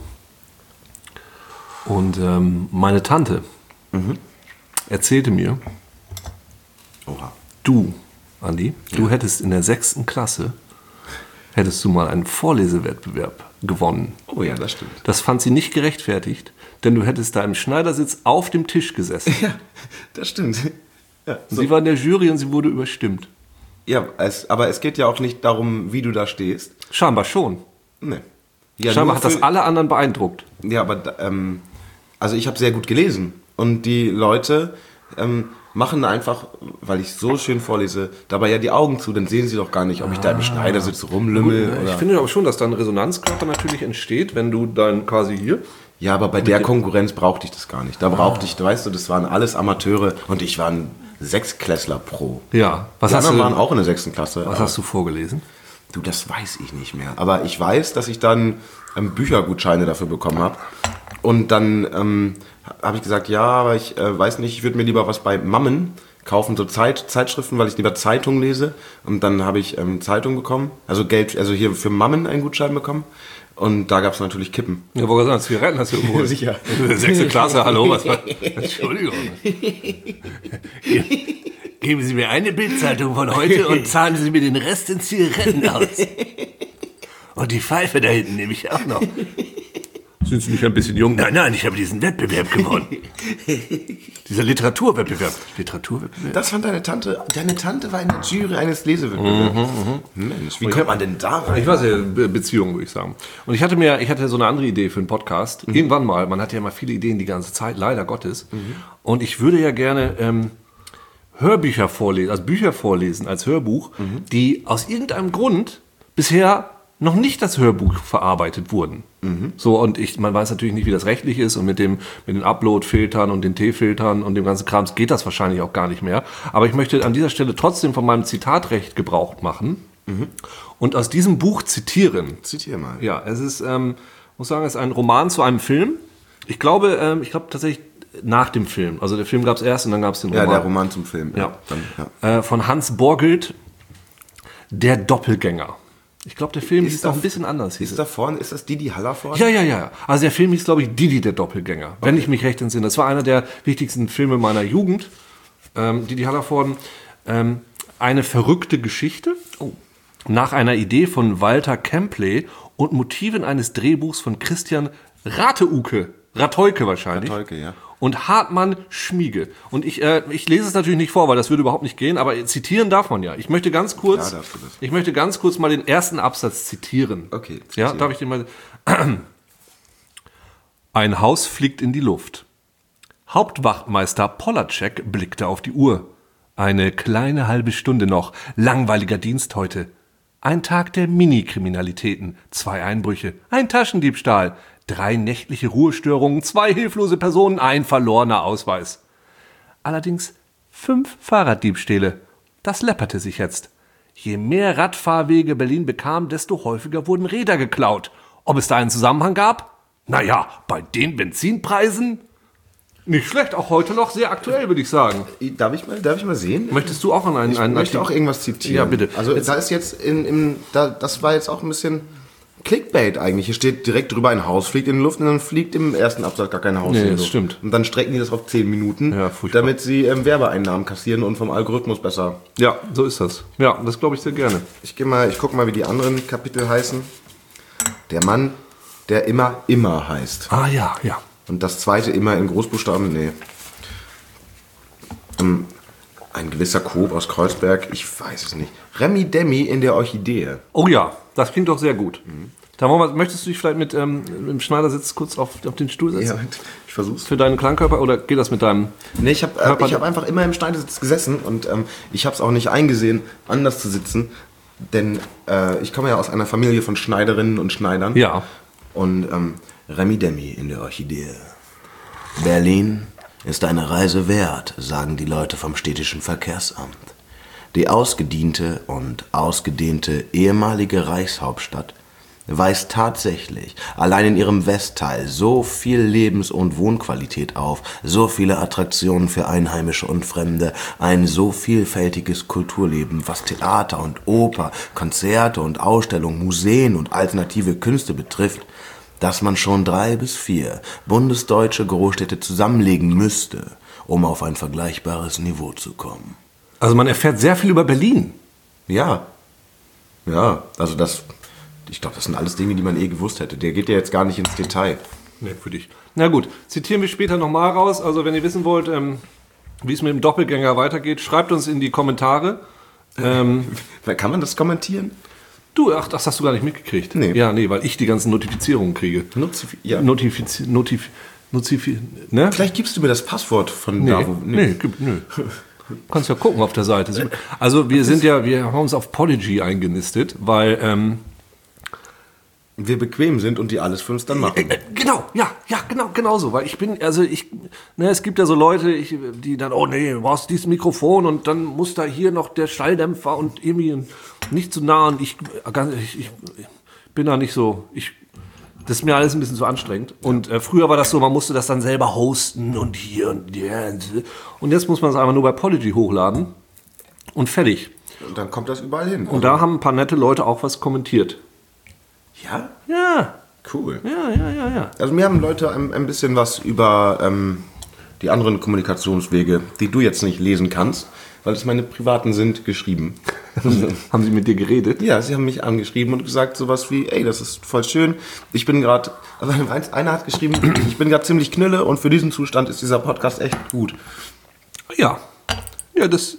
Und ähm, meine Tante mhm. erzählte mir, Oha. du, Andi, ja. du hättest in der sechsten Klasse, hättest du mal einen Vorlesewettbewerb gewonnen. Oh ja, das stimmt. Das fand sie nicht gerechtfertigt, denn du hättest da im Schneidersitz auf dem Tisch gesessen. Ja, das stimmt. Ja, so. Sie war in der Jury und sie wurde überstimmt. Ja, es, aber es geht ja auch nicht darum, wie du da stehst. Scheinbar schon. Nee. Ja, Scheinbar nur hat für- das alle anderen beeindruckt. Ja, aber da- ähm, also ich habe sehr gut gelesen. Und die Leute ähm, machen einfach, weil ich so schön vorlese, dabei ja die Augen zu. Dann sehen sie doch gar nicht, ob ich da im Schneidersitz rumlümmel. Ich Oder finde aber schon, dass da ein Resonanzkörper natürlich entsteht, wenn du dann quasi hier... ja, aber bei der Konkurrenz brauchte ich das gar nicht. Da brauchte ich, weißt du, das waren alles Amateure und ich war ein Sechsklässler pro. Ja, was Die hast anderen du, waren auch in der sechsten Klasse. was aber- hast du vorgelesen? Du, das weiß ich nicht mehr. Aber ich weiß, dass ich dann ähm, Büchergutscheine dafür bekommen habe. Und dann ähm, habe ich gesagt, ja, aber ich äh, weiß nicht, ich würde mir lieber was bei Mammen kaufen, so Zeit, Zeitschriften, weil ich lieber Zeitung lese. Und dann habe ich ähm, Zeitung bekommen, also Geld, also hier für Mammen einen Gutschein bekommen. Und da gab es natürlich Kippen. Ja, wollte sagen, Zigaretten hast du geholt. Sicher. Sechste Klasse, hallo, was war... Entschuldigung. Geben Sie mir eine Bildzeitung von heute und zahlen Sie mir den Rest in Zigaretten aus. Und die Pfeife da hinten nehme ich auch noch. Sind Sie nicht ein bisschen jung? Nein, nein, ich habe diesen Wettbewerb gewonnen. Dieser Literaturwettbewerb. Literaturwettbewerb? Das fand deine Tante. Deine Tante war in der Jury eines Lesewettbewerbs. Mensch, wie kommt man denn da rein? Ich weiß ja, Be- Beziehungen, würde ich sagen. Und ich hatte mir, ich hatte so eine andere Idee für einen Podcast. Mhm. Irgendwann mal, man hat ja immer viele Ideen die ganze Zeit, leider Gottes. Mhm. Und ich würde ja gerne ähm, Hörbücher vorlesen, also Bücher vorlesen als Hörbuch, mhm. die aus irgendeinem Grund bisher noch nicht als Hörbuch verarbeitet wurden. Mhm. So, und ich, man weiß natürlich nicht, wie das rechtlich ist und mit dem, mit den Upload-Filtern und den T-Filtern und dem ganzen Krams geht das wahrscheinlich auch gar nicht mehr. Aber ich möchte an dieser Stelle trotzdem von meinem Zitatrecht Gebrauch machen mhm. und aus diesem Buch zitieren. Zitier mal. Ja, es ist, ähm, muss sagen, es ist ein Roman zu einem Film. Ich glaube, ähm, ich glaube tatsächlich nach dem Film. Also der Film gab es erst und dann gab es den Ja, Roman. der Roman zum Film. Ja. Dann, ja. Äh, von Hans Borgelt, Der Doppelgänger. Ich glaube, der Film Ist hieß da- noch ein bisschen anders. Hieß Ist es. da vorne, ist das Didi Hallervorden? Ja, ja, ja. Also der Film hieß, glaube ich, Didi, der Doppelgänger. Wenn ich mich recht entsinne. Das war einer der wichtigsten Filme meiner Jugend. Ähm, Didi Hallervorden. Ähm, eine verrückte Geschichte. Oh. Nach einer Idee von Walter Kempley und Motiven eines Drehbuchs von Christian Rateuke. Rateuke wahrscheinlich. Rateuke, ja. Und Hartmann Schmiege. Und ich, äh, ich lese es natürlich nicht vor, weil das würde überhaupt nicht gehen, aber zitieren darf man ja. Ich möchte ganz kurz, Klar darfst du das. ich möchte ganz kurz mal den ersten Absatz zitieren. Okay, Ja, zitiere. darf ich den mal? Ein Haus fliegt in die Luft. Hauptwachtmeister Polacek blickte auf die Uhr. Eine kleine halbe Stunde noch. Langweiliger Dienst heute. Ein Tag der Mini-Kriminalitäten. Zwei Einbrüche. Ein Taschendiebstahl. Drei nächtliche Ruhestörungen. Zwei hilflose Personen. Ein verlorener Ausweis. Allerdings fünf Fahrraddiebstähle. Das läpperte sich jetzt. Je mehr Radfahrwege Berlin bekam, desto häufiger wurden Räder geklaut. Ob es da einen Zusammenhang gab? Naja, bei den Benzinpreisen? Nicht schlecht, auch heute noch sehr aktuell, würde ich sagen. Darf ich mal, darf ich mal sehen? Möchtest du auch an einen, Ich einen möchte Artikel- auch irgendwas zitieren. Ja, bitte. Also da ist jetzt in, im, da, das war jetzt auch ein bisschen Clickbait eigentlich. Hier steht direkt drüber, ein Haus fliegt in die Luft und dann fliegt im ersten Absatz gar kein Haus Nee, in die das Luft. stimmt. Und dann strecken die das auf zehn Minuten, Ja, furchtbar. damit sie ähm, Werbeeinnahmen kassieren und vom Algorithmus besser. Ja, so ist das. Ja, das glaube ich sehr gerne. Ich gehe mal, ich gucke mal, wie die anderen Kapitel heißen. Der Mann, der immer, immer heißt. Ah ja, ja. Und das zweite immer in Großbuchstaben, nee. Ähm, ein gewisser Coop aus Kreuzberg, ich weiß es nicht. Remi Demi in der Orchidee. Oh ja, das klingt doch sehr gut. Da wollen wir, möchtest du dich vielleicht mit ähm, im Schneidersitz kurz auf, auf den Stuhl setzen? Ja, ich versuch's. Für deinen Klangkörper oder geht das mit deinem... Nee, ich habe äh, Körper- ich hab einfach immer im Schneidersitz gesessen und ähm, ich habe es auch nicht eingesehen, anders zu sitzen. denn äh, ich komme ja aus einer Familie von Schneiderinnen und Schneidern. Ja. Und ähm, Remi Demi in der Orchidee. Berlin ist eine Reise wert, sagen die Leute vom städtischen Verkehrsamt. Die ausgediente und ausgedehnte ehemalige Reichshauptstadt weist tatsächlich allein in ihrem Westteil so viel Lebens- und Wohnqualität auf, so viele Attraktionen für Einheimische und Fremde, ein so vielfältiges Kulturleben, was Theater und Oper, Konzerte und Ausstellungen, Museen und alternative Künste betrifft, dass man schon drei bis vier bundesdeutsche Großstädte zusammenlegen müsste, um auf ein vergleichbares Niveau zu kommen. Also man erfährt sehr viel über Berlin. Ja, ja, also das, ich glaube, das sind alles Dinge, die man eh gewusst hätte. Der geht ja jetzt gar nicht ins Detail. Merkwürdig. Na gut, zitieren wir später nochmal raus. Also wenn ihr wissen wollt, ähm, wie es mit dem Doppelgänger weitergeht, schreibt uns in die Kommentare. Ähm, Kann man das kommentieren? du, ach, das hast du gar nicht mitgekriegt. Nee. Ja, nee, weil ich die ganzen Notifizierungen kriege. Notifi- ja. Notifiz... Notif... Notifi... Ne? Vielleicht gibst du mir das Passwort von Nee, da, wo... nee, gibt, nö. Kannst ja gucken auf der Seite. Also wir sind ja, wir haben uns auf Podigy eingenistet, weil ähm, wir bequem sind und die alles für uns dann machen. Äh, äh, genau, ja, ja, genau, genau so, weil ich bin, also ich, ne, es gibt ja so Leute, ich, die dann, oh nee, du brauchst dieses Mikrofon und dann muss da hier noch der Schalldämpfer und irgendwie nicht zu nah und ich, ich, ich bin da nicht so, ich, das ist mir alles ein bisschen zu anstrengend. Und äh, früher war das so, man musste das dann selber hosten und hier und der. Und jetzt muss man es einfach nur bei Podigy hochladen und fertig. Und dann kommt das überall hin. Und da haben ein paar nette Leute auch was kommentiert. Ja? Ja, Cool. ja, ja, ja, ja. Also mir haben Leute ein, ein bisschen was über ähm, die anderen Kommunikationswege, die du jetzt nicht lesen kannst, weil es meine privaten sind, geschrieben. Haben sie mit dir geredet? Ja, sie haben mich angeschrieben und gesagt sowas wie, ey, das ist voll schön. Ich bin gerade, also einer hat geschrieben, ich bin gerade ziemlich knülle und für diesen Zustand ist dieser Podcast echt gut. Ja. Ja, das...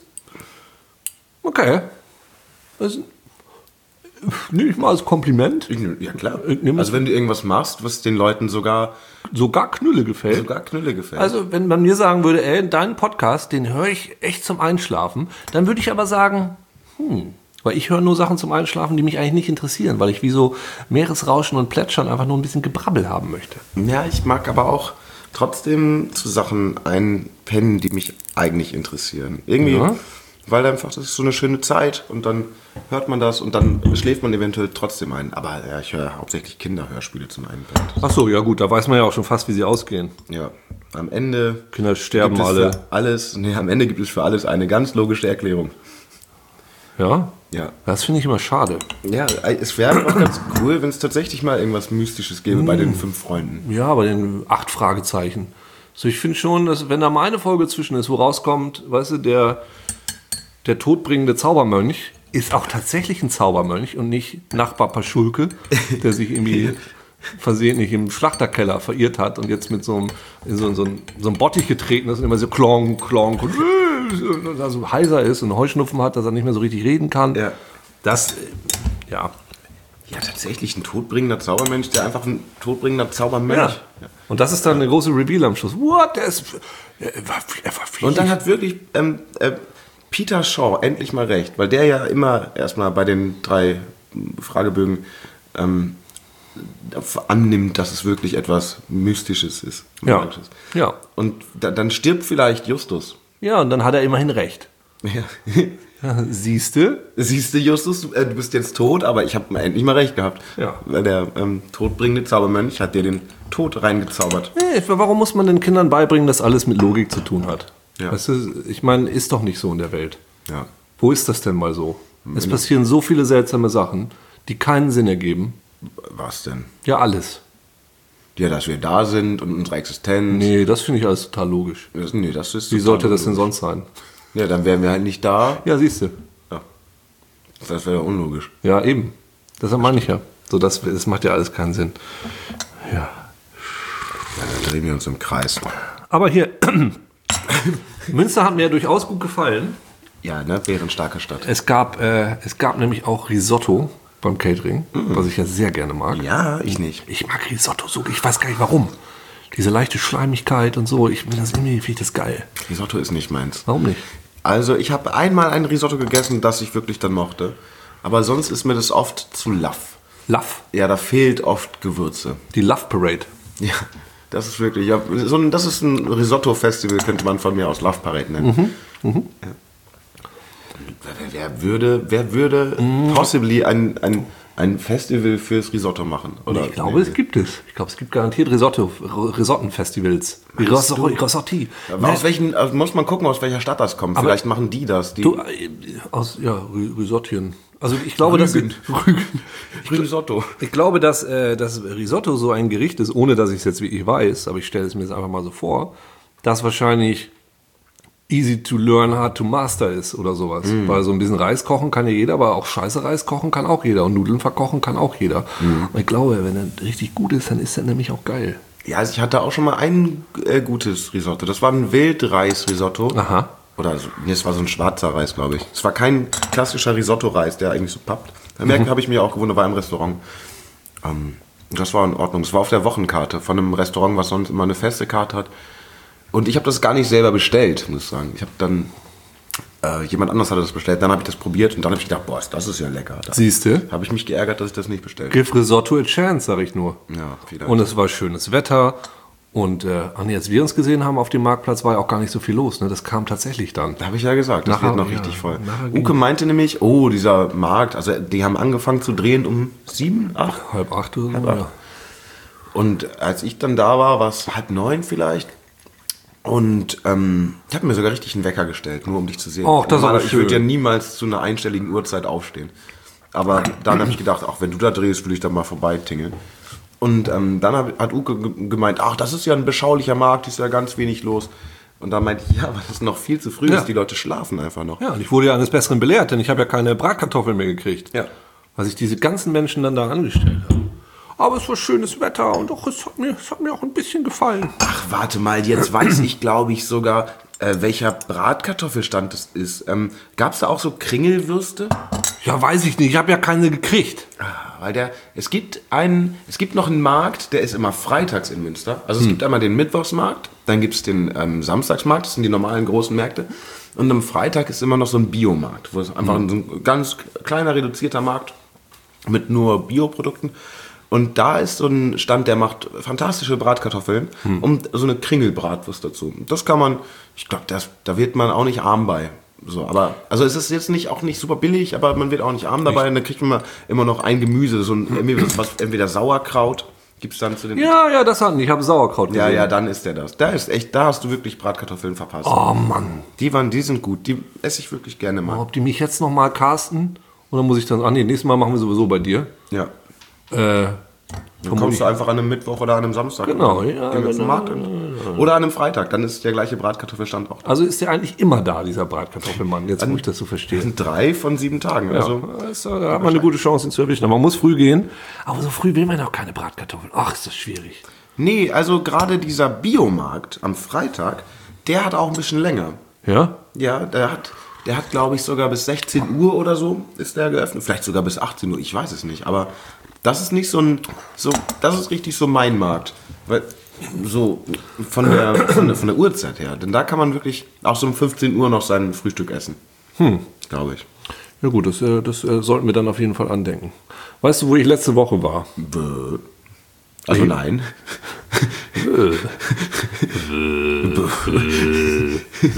Okay. Das nehme ich mal als Kompliment. Ich, ja klar. Ich nehme Also wenn du irgendwas machst, was den Leuten sogar sogar Knülle gefällt. sogar Knülle gefällt. Also wenn man mir sagen würde, ey, deinen Podcast, den höre ich echt zum Einschlafen, dann würde ich aber sagen, hm, weil ich höre nur Sachen zum Einschlafen, die mich eigentlich nicht interessieren, weil ich wie so Meeresrauschen und Plätschern einfach nur ein bisschen Gebrabbel haben möchte. Ja, ich mag aber auch trotzdem zu Sachen einpennen, die mich eigentlich interessieren. Irgendwie, Ja. weil einfach das ist so eine schöne Zeit und dann hört man das und dann schläft man eventuell trotzdem ein. Aber ja, ich höre hauptsächlich Kinderhörspiele zum Einpennen. Ach so, ja gut, da weiß man ja auch schon fast, wie sie ausgehen. Ja, am Ende Kinder sterben gibt es alle. für alles, nee, am Ende gibt es für alles eine ganz logische Erklärung. Ja? Ja. Das finde ich immer schade. Ja, es wäre auch ganz cool, wenn es tatsächlich mal irgendwas Mystisches gäbe bei den fünf Freunden. Ja, bei den acht Fragezeichen. So, ich finde schon, dass wenn da mal eine Folge zwischen ist, wo rauskommt, weißt du, der, der todbringende Zaubermönch ist auch tatsächlich ein Zaubermönch und nicht Nachbar Paschulke, der sich irgendwie versehentlich im Schlachterkeller verirrt hat und jetzt mit so einem, in so, so, ein, so einem Bottich getreten ist und immer so klong, klong, klong und da so heiser ist und Heuschnupfen hat, dass er nicht mehr so richtig reden kann. Ja. Das, äh, ja. Ja, tatsächlich ein todbringender Zaubermensch, der einfach ein todbringender Zaubermönch. Ja. Und das ist dann eine große Reveal am Schluss. What? Der ist, er war, er war Und dann hat wirklich ähm, äh, Peter Shaw endlich mal recht, weil der ja immer erstmal bei den drei Fragebögen ähm, annimmt, dass es wirklich etwas Mystisches ist. Ja. Magisches. Ja. Und da, dann stirbt vielleicht Justus. Ja, und dann hat er immerhin recht. Ja. Ja, siehst du? Siehst du, Justus, äh, du bist jetzt tot, aber ich habe endlich mal recht gehabt. Ja. Weil der ähm, todbringende Zaubermönch hat dir den Tod reingezaubert. Nee, warum muss man den Kindern beibringen, dass alles mit Logik zu tun hat? Ja. Weißt du, ich meine, ist doch nicht so in der Welt. Ja. Wo ist das denn mal so? Es passieren so viele seltsame Sachen, die keinen Sinn ergeben. Was denn? Ja, alles. Ja, dass wir da sind und unsere Existenz. Nee, das finde ich alles total logisch. Das, nee, das ist Wie total sollte das denn unlogisch. sonst sein? Ja, dann wären wir halt nicht da. Ja, siehst du. Ja. Das wäre ja unlogisch. Ja, eben. Deshalb meine ich ja. So, das, das macht ja alles keinen Sinn. Ja. Ja, dann drehen wir uns im Kreis. Aber hier, Münster hat mir ja durchaus gut gefallen. Ja, ne, bärenstarke Stadt. Es gab, äh, es gab nämlich auch Risotto beim Catering, was ich ja sehr gerne mag. Ja, ich nicht. Ich mag Risotto so, ich weiß gar nicht warum. Diese leichte Schleimigkeit und so, ich finde das irgendwie finde ich das geil. Risotto ist nicht meins. Warum nicht? Also, ich habe einmal ein Risotto gegessen, das ich wirklich dann mochte. Aber sonst ist mir das oft zu laff. Laff? Ja, da fehlt oft Gewürze. Die Love Parade. Ja, das ist wirklich, ja, so ein, das ist ein Risotto-Festival, könnte man von mir aus Love Parade nennen. Mhm. Mhm. Ja. Wer, wer würde, wer würde mhm. possibly ein, ein, ein Festival fürs Risotto machen? Oder? Ich glaube, nee. es gibt es. Ich glaube, es gibt garantiert Risotto, Risottenfestivals. Risotto, Risotti. Aus welchen, also muss man gucken, aus welcher Stadt das kommt. Aber vielleicht machen die das. Die du, aus, ja, Risottien. Also ich glaube, Rügen. dass Rügen. Ich, Risotto. Ich glaube, dass äh, das Risotto so ein Gericht ist, ohne dass ich es jetzt wirklich weiß, aber ich stelle es mir jetzt einfach mal so vor, dass wahrscheinlich easy to learn, hard to master ist oder sowas. Mm. Weil so ein bisschen Reis kochen kann ja jeder, aber auch scheiße Reis kochen kann auch jeder und Nudeln verkochen kann auch jeder. Mm. Und ich glaube, wenn er richtig gut ist, dann ist er nämlich auch geil. Ja, also ich hatte auch schon mal ein äh, gutes Risotto. Das war ein Wildreis-Risotto. Aha. Oder nee, es war so ein schwarzer Reis, glaube ich. Es war kein klassischer Risotto-Reis, der eigentlich so pappt. Da merken, mhm. habe ich mir auch gewundert, war im Restaurant. Ähm, das war in Ordnung. Es war auf der Wochenkarte von einem Restaurant, was sonst immer eine feste Karte hat. Und ich habe das gar nicht selber bestellt, muss ich sagen. Ich habe dann, äh, jemand anderes hatte das bestellt, dann habe ich das probiert und dann habe ich gedacht, boah, das ist ja lecker. Siehst du? Habe ich mich geärgert, dass ich das nicht bestellt habe. Give Risotto a chance, sage ich nur. Ja, vielleicht. Und es war schönes Wetter. Und äh, als wir uns gesehen haben auf dem Marktplatz, war ja auch gar nicht so viel los. Ne? Das kam tatsächlich dann. Da habe ich ja gesagt, das nachher, wird noch ja, richtig voll. Uke meinte nämlich, oh, dieser Markt, also die haben angefangen zu drehen um sieben, acht? Halb acht oder so, halb acht. Ja. Und als ich dann da war, war es halb neun vielleicht. Und ähm, ich habe mir sogar richtig einen Wecker gestellt, nur um dich zu sehen. Och, das Normal, ist ich würde ja niemals zu einer einstelligen Uhrzeit aufstehen. Aber dann habe ich gedacht, auch wenn du da drehst, will ich da mal vorbeitingeln. Und ähm, dann hat, hat Uke gemeint, ach, das ist ja ein beschaulicher Markt, ist ja ganz wenig los. Und dann meinte ich, ja, aber das ist noch viel zu früh, ja. Ist, die Leute schlafen einfach noch. Ja, und ich wurde ja eines Besseren belehrt, denn ich habe ja keine Bratkartoffeln mehr gekriegt. Ja. Weil sich diese ganzen Menschen dann da angestellt haben. Aber es war schönes Wetter und auch, es, hat mir, es hat mir auch ein bisschen gefallen. Ach, warte mal, jetzt weiß ich, glaube ich, sogar, äh, welcher Bratkartoffelstand das ist. Ähm, Gab es da auch so Kringelwürste? Ja, weiß ich nicht. Ich habe ja keine gekriegt. Ah, weil der, es gibt einen, es gibt noch einen Markt, der ist immer freitags in Münster. Also es hm. gibt einmal den Mittwochsmarkt, dann gibt es den ähm, Samstagsmarkt, das sind die normalen großen Märkte. Und am Freitag ist immer noch so ein Biomarkt, wo es einfach hm. ein ganz kleiner, reduzierter Markt mit nur Bioprodukten. Und da ist so ein Stand, der macht fantastische Bratkartoffeln hm. und so eine Kringelbratwurst dazu. Das kann man, ich glaube, da wird man auch nicht arm bei. So, aber, also es ist jetzt nicht, auch nicht super billig, aber man wird auch nicht arm dabei. Und dann kriegt man immer noch ein Gemüse, so ein, was, entweder Sauerkraut, gibt's dann zu den... Ja, ja, das hatten, ich habe Sauerkraut gesehen. Ja, ja, dann ist der das. Da ist echt, da hast du wirklich Bratkartoffeln verpasst. Oh Mann. Die waren, die sind gut, die esse ich wirklich gerne mal. Ob die mich jetzt noch mal casten? Oder muss ich dann, ah nee, nächstes Mal machen wir sowieso bei dir. Ja. Äh... Dann kommst du einfach an einem Mittwoch oder an einem Samstag. Genau, ja. Genau. Markt oder an einem Freitag, dann ist der gleiche Bratkartoffelstand auch da. Also ist der eigentlich immer da, dieser Bratkartoffelmann, jetzt muss ich das so verstehen. Das sind drei von sieben Tagen. Ja, also ist, da hat man eine gute Chance, ihn zu erwischen. Aber man muss früh gehen. Aber so früh will man auch keine Bratkartoffeln. Ach, ist das schwierig. Nee, also gerade dieser Biomarkt am Freitag, der hat auch ein bisschen länger. Ja? Ja, der hat... Der hat, glaube ich, sogar bis sechzehn Uhr oder so ist der geöffnet. Vielleicht sogar bis achtzehn Uhr, ich weiß es nicht. Aber das ist nicht so ein, so, das ist richtig so mein Markt. Weil, so von der, von der, von der Uhrzeit her. Denn da kann man wirklich auch so um fünfzehn Uhr noch sein Frühstück essen. Hm. Glaube ich. Ja gut, das, das sollten wir dann auf jeden Fall andenken. Weißt du, wo ich letzte Woche war? Bäh. Also nein. Bäh. Bäh.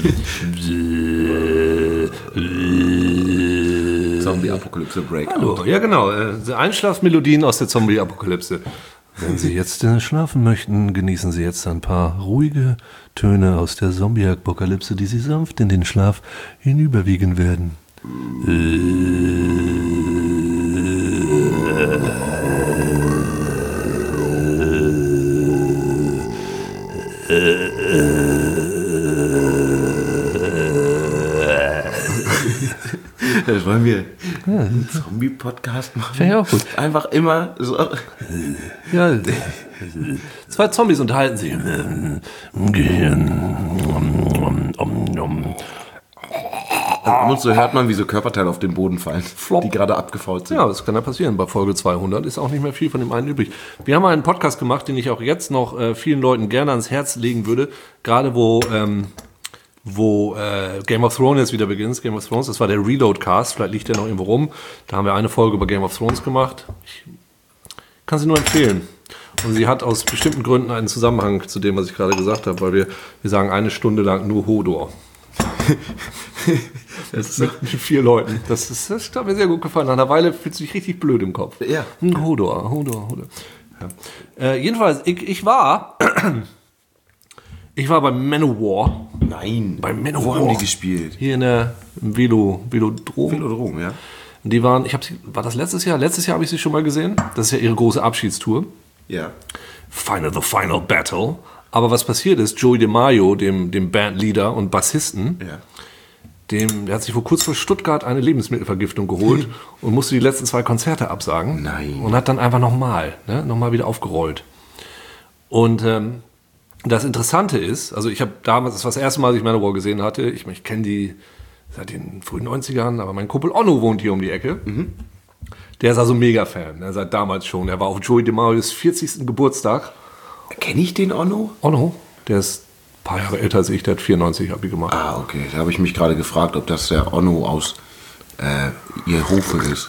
Zombie-Apokalypse Breakout. Hallo. Ja, genau. Einschlafmelodien aus der Zombie-Apokalypse. Wenn Sie jetzt äh, schlafen möchten, genießen Sie jetzt ein paar ruhige Töne aus der Zombie-Apokalypse, die Sie sanft in den Schlaf hinüberwiegen werden. Das wollen wir einen Zombie-Podcast machen. Finde ich auch gut. Einfach immer so. Ja, zwei Zombies unterhalten sich. Und so hört man, wie so Körperteile auf den Boden fallen, Flop. Die gerade abgefault sind. Ja, das kann ja passieren. Bei Folge zweihundert ist auch nicht mehr viel von dem einen übrig. Wir haben einen Podcast gemacht, den ich auch jetzt noch äh, vielen Leuten gerne ans Herz legen würde. Gerade wo... Ähm, wo äh, Game of Thrones jetzt wieder beginnt. Game of Thrones, das war der Reload-Cast, vielleicht liegt der noch irgendwo rum. Da haben wir eine Folge über Game of Thrones gemacht. Ich kann sie nur empfehlen. Und sie hat aus bestimmten Gründen einen Zusammenhang zu dem, was ich gerade gesagt habe, weil wir, wir sagen eine Stunde lang nur Hodor. Das ist mit vier Leuten. Das, ist, das hat mir sehr gut gefallen. Nach einer Weile fühlt sich richtig blöd im Kopf. Ja. Hodor, Hodor, Hodor. Ja. Äh, jedenfalls, ich, ich war ich war bei Manowar. Nein. Bei Manowar. Wo haben die gespielt? Hier in der im Velo, Velodrom. Velodrom, ja. Die waren, ich habe sie, war das letztes Jahr? Letztes Jahr habe ich sie schon mal gesehen. Das ist ja ihre große Abschiedstour. Ja. Final, the Final Battle. Aber was passiert ist, Joey DeMaio, dem, dem Bandleader und Bassisten, Ja. dem, der hat sich vor kurz vor Stuttgart eine Lebensmittelvergiftung geholt und musste die letzten zwei Konzerte absagen. Nein. Und hat dann einfach nochmal, ne, nochmal wieder aufgerollt. Und ähm, das Interessante ist, also ich habe damals, das war das erste Mal, dass ich Manowar gesehen hatte, ich, ich kenne die seit den frühen neunzigern, aber mein Kumpel Onno wohnt hier um die Ecke. Mhm. Der ist also Mega-Fan, ne, seit damals schon. Er war auf Joey DeMaios vierzigsten Geburtstag. Kenne ich den Onno? Onno, der ist ein paar Jahre älter als ich, der hat vierundneunzig Abi gemacht. Ah, okay. Da habe ich mich gerade gefragt, ob das der Onno aus äh, ihr Hofe ist.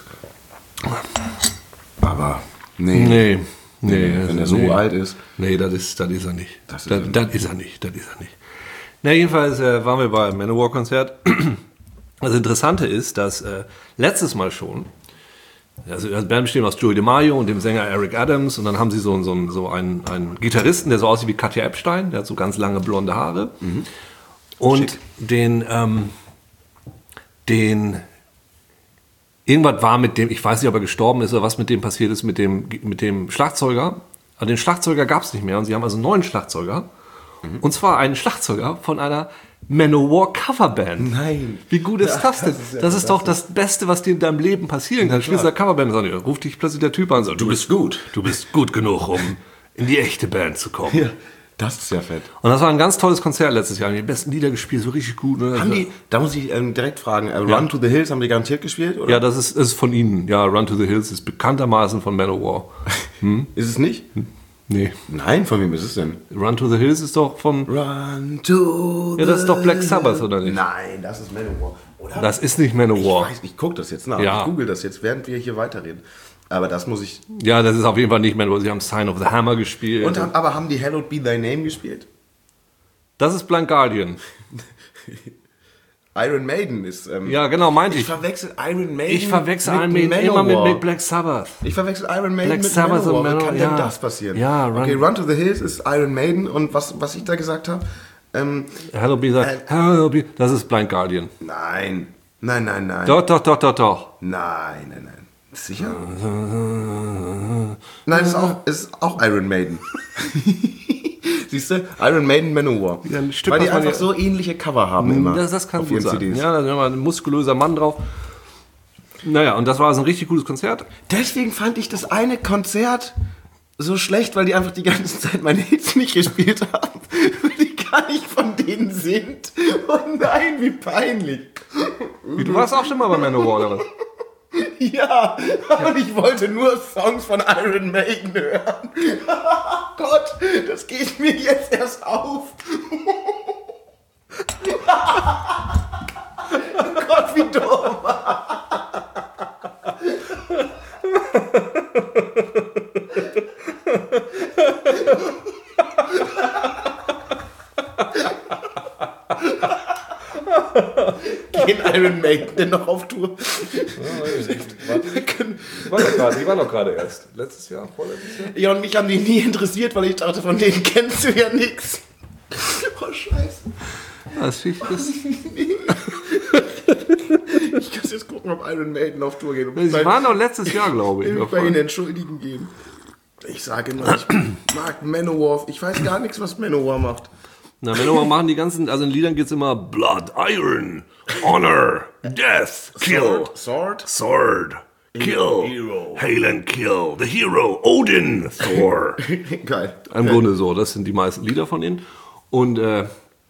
Aber nee. Nee, nee. Wenn er also so nee. alt ist. Nee, das ist, das ist er nicht. Das ist Das, er das ist er nicht, das ist er nicht. Na, jedenfalls äh, waren wir beim Manowar-Konzert. Das Interessante ist, dass äh, letztes Mal schon, also das Band besteht aus Joey DeMaio und dem Sänger Eric Adams und dann haben sie so, so, so einen, einen Gitarristen, der so aussieht wie Katja Epstein, der hat so ganz lange blonde Haare. Mhm. Und Schick. den, ähm, den, irgendwas war mit dem, ich weiß nicht, ob er gestorben ist oder was mit dem passiert ist, mit dem, mit dem Schlagzeuger. Aber den Schlagzeuger gab es nicht mehr und sie haben also einen neuen Schlagzeuger. Mhm. Und zwar einen Schlagzeuger von einer Manowar Coverband. Nein. Wie gut ist das denn? Das ist, ja das ist doch das Beste, was dir in deinem Leben passieren kann. Du spielst eine Coverband und dann ruft dich plötzlich der Typ an und sagt, du bist gut. Du bist gut genug, um in die echte Band zu kommen. Ja, das ist ja fett. Und das war ein ganz tolles Konzert letztes Jahr. Die besten Lieder gespielt, so richtig gut. Ne? Haben die, da muss ich ähm, direkt fragen, äh, Run ja. to the Hills haben die garantiert gespielt? Oder? Ja, das ist, ist von ihnen. Ja, Run to the Hills ist bekanntermaßen von Manowar. Hm? Ist es nicht? Hm? Nee. Nein, von wem ist es denn? Run to the Hills ist doch von... Run to the Ja, das ist doch Black Sabbath, oder nicht? Nein, das ist Manowar. Oder? Das ist nicht Manowar. Ich weiß, ich gucke das jetzt nach. Ja. Ich google das jetzt, während wir hier weiterreden. Aber das muss ich... Ja, das ist auf jeden Fall nicht Manowar. Sie haben Sign of the Hammer gespielt. Und, aber haben die Hallowed Be Thy Name gespielt? Das ist Blind Guardian. Iron Maiden ist... Ähm, ja, genau, meinte ich. Ich verwechsel Iron Maiden Ich verwechsel Iron Maiden immer mit, mit Black Sabbath. Ich verwechsel Iron Maiden Black mit Sabbath Manowar. und Manowar. Wie kann ja. denn das passieren? Ja, Run. Okay, Run to the Hills ist Iron Maiden und was, was ich da gesagt habe... Ähm, Hello Be, äh, Hello Be, das ist Blind Guardian. Nein, nein, nein, nein. Doch, doch, doch, doch, doch. Nein, nein, nein. Sicher? Nein, es ist auch, es ist auch Iron Maiden. Siehst du? Iron Maiden, Manowar. Ja, ein Stück, weil die einfach ja, so ähnliche Cover haben immer. Das, das kann auf gut ihren sein. C Ds. Ja, da ist immer ein muskulöser Mann drauf. Naja, und das war also ein richtig gutes Konzert. Deswegen fand ich das eine Konzert so schlecht, weil die einfach die ganze Zeit meine Hits nicht gespielt haben. Die gar nicht von denen sind. Oh nein, wie peinlich. Du warst auch schon mal bei Manowar, oder was? Ja, aber ich wollte nur Songs von Iron Maiden hören. Gott, das geht mir jetzt erst auf. Gott, wie dumm. Gehen Iron Maiden denn noch auf Tour? Die waren doch gerade, die waren doch gerade erst. Letztes Jahr, vorletztes Jahr? Ja, und mich haben die nie interessiert, weil ich dachte, von denen kennst du ja nichts. Oh, scheiße. Das ist das. Ich kann jetzt gucken, ob Iron Maiden auf Tour geht. Sie waren doch letztes Jahr, glaube ich. Ich will bei Ihnen entschuldigen gehen. Ich sage immer, ich mag Manowar. Ich weiß gar nichts, was Manowar macht. Na, Manowar machen die ganzen, also in Liedern geht es immer Blood, Iron, Honor, Death, Kill, Sword, Sword, Kill, Hero. Hail and Kill, The Hero, Odin, Thor. Geil. Im Grunde so, das sind die meisten Lieder von ihnen. Und äh,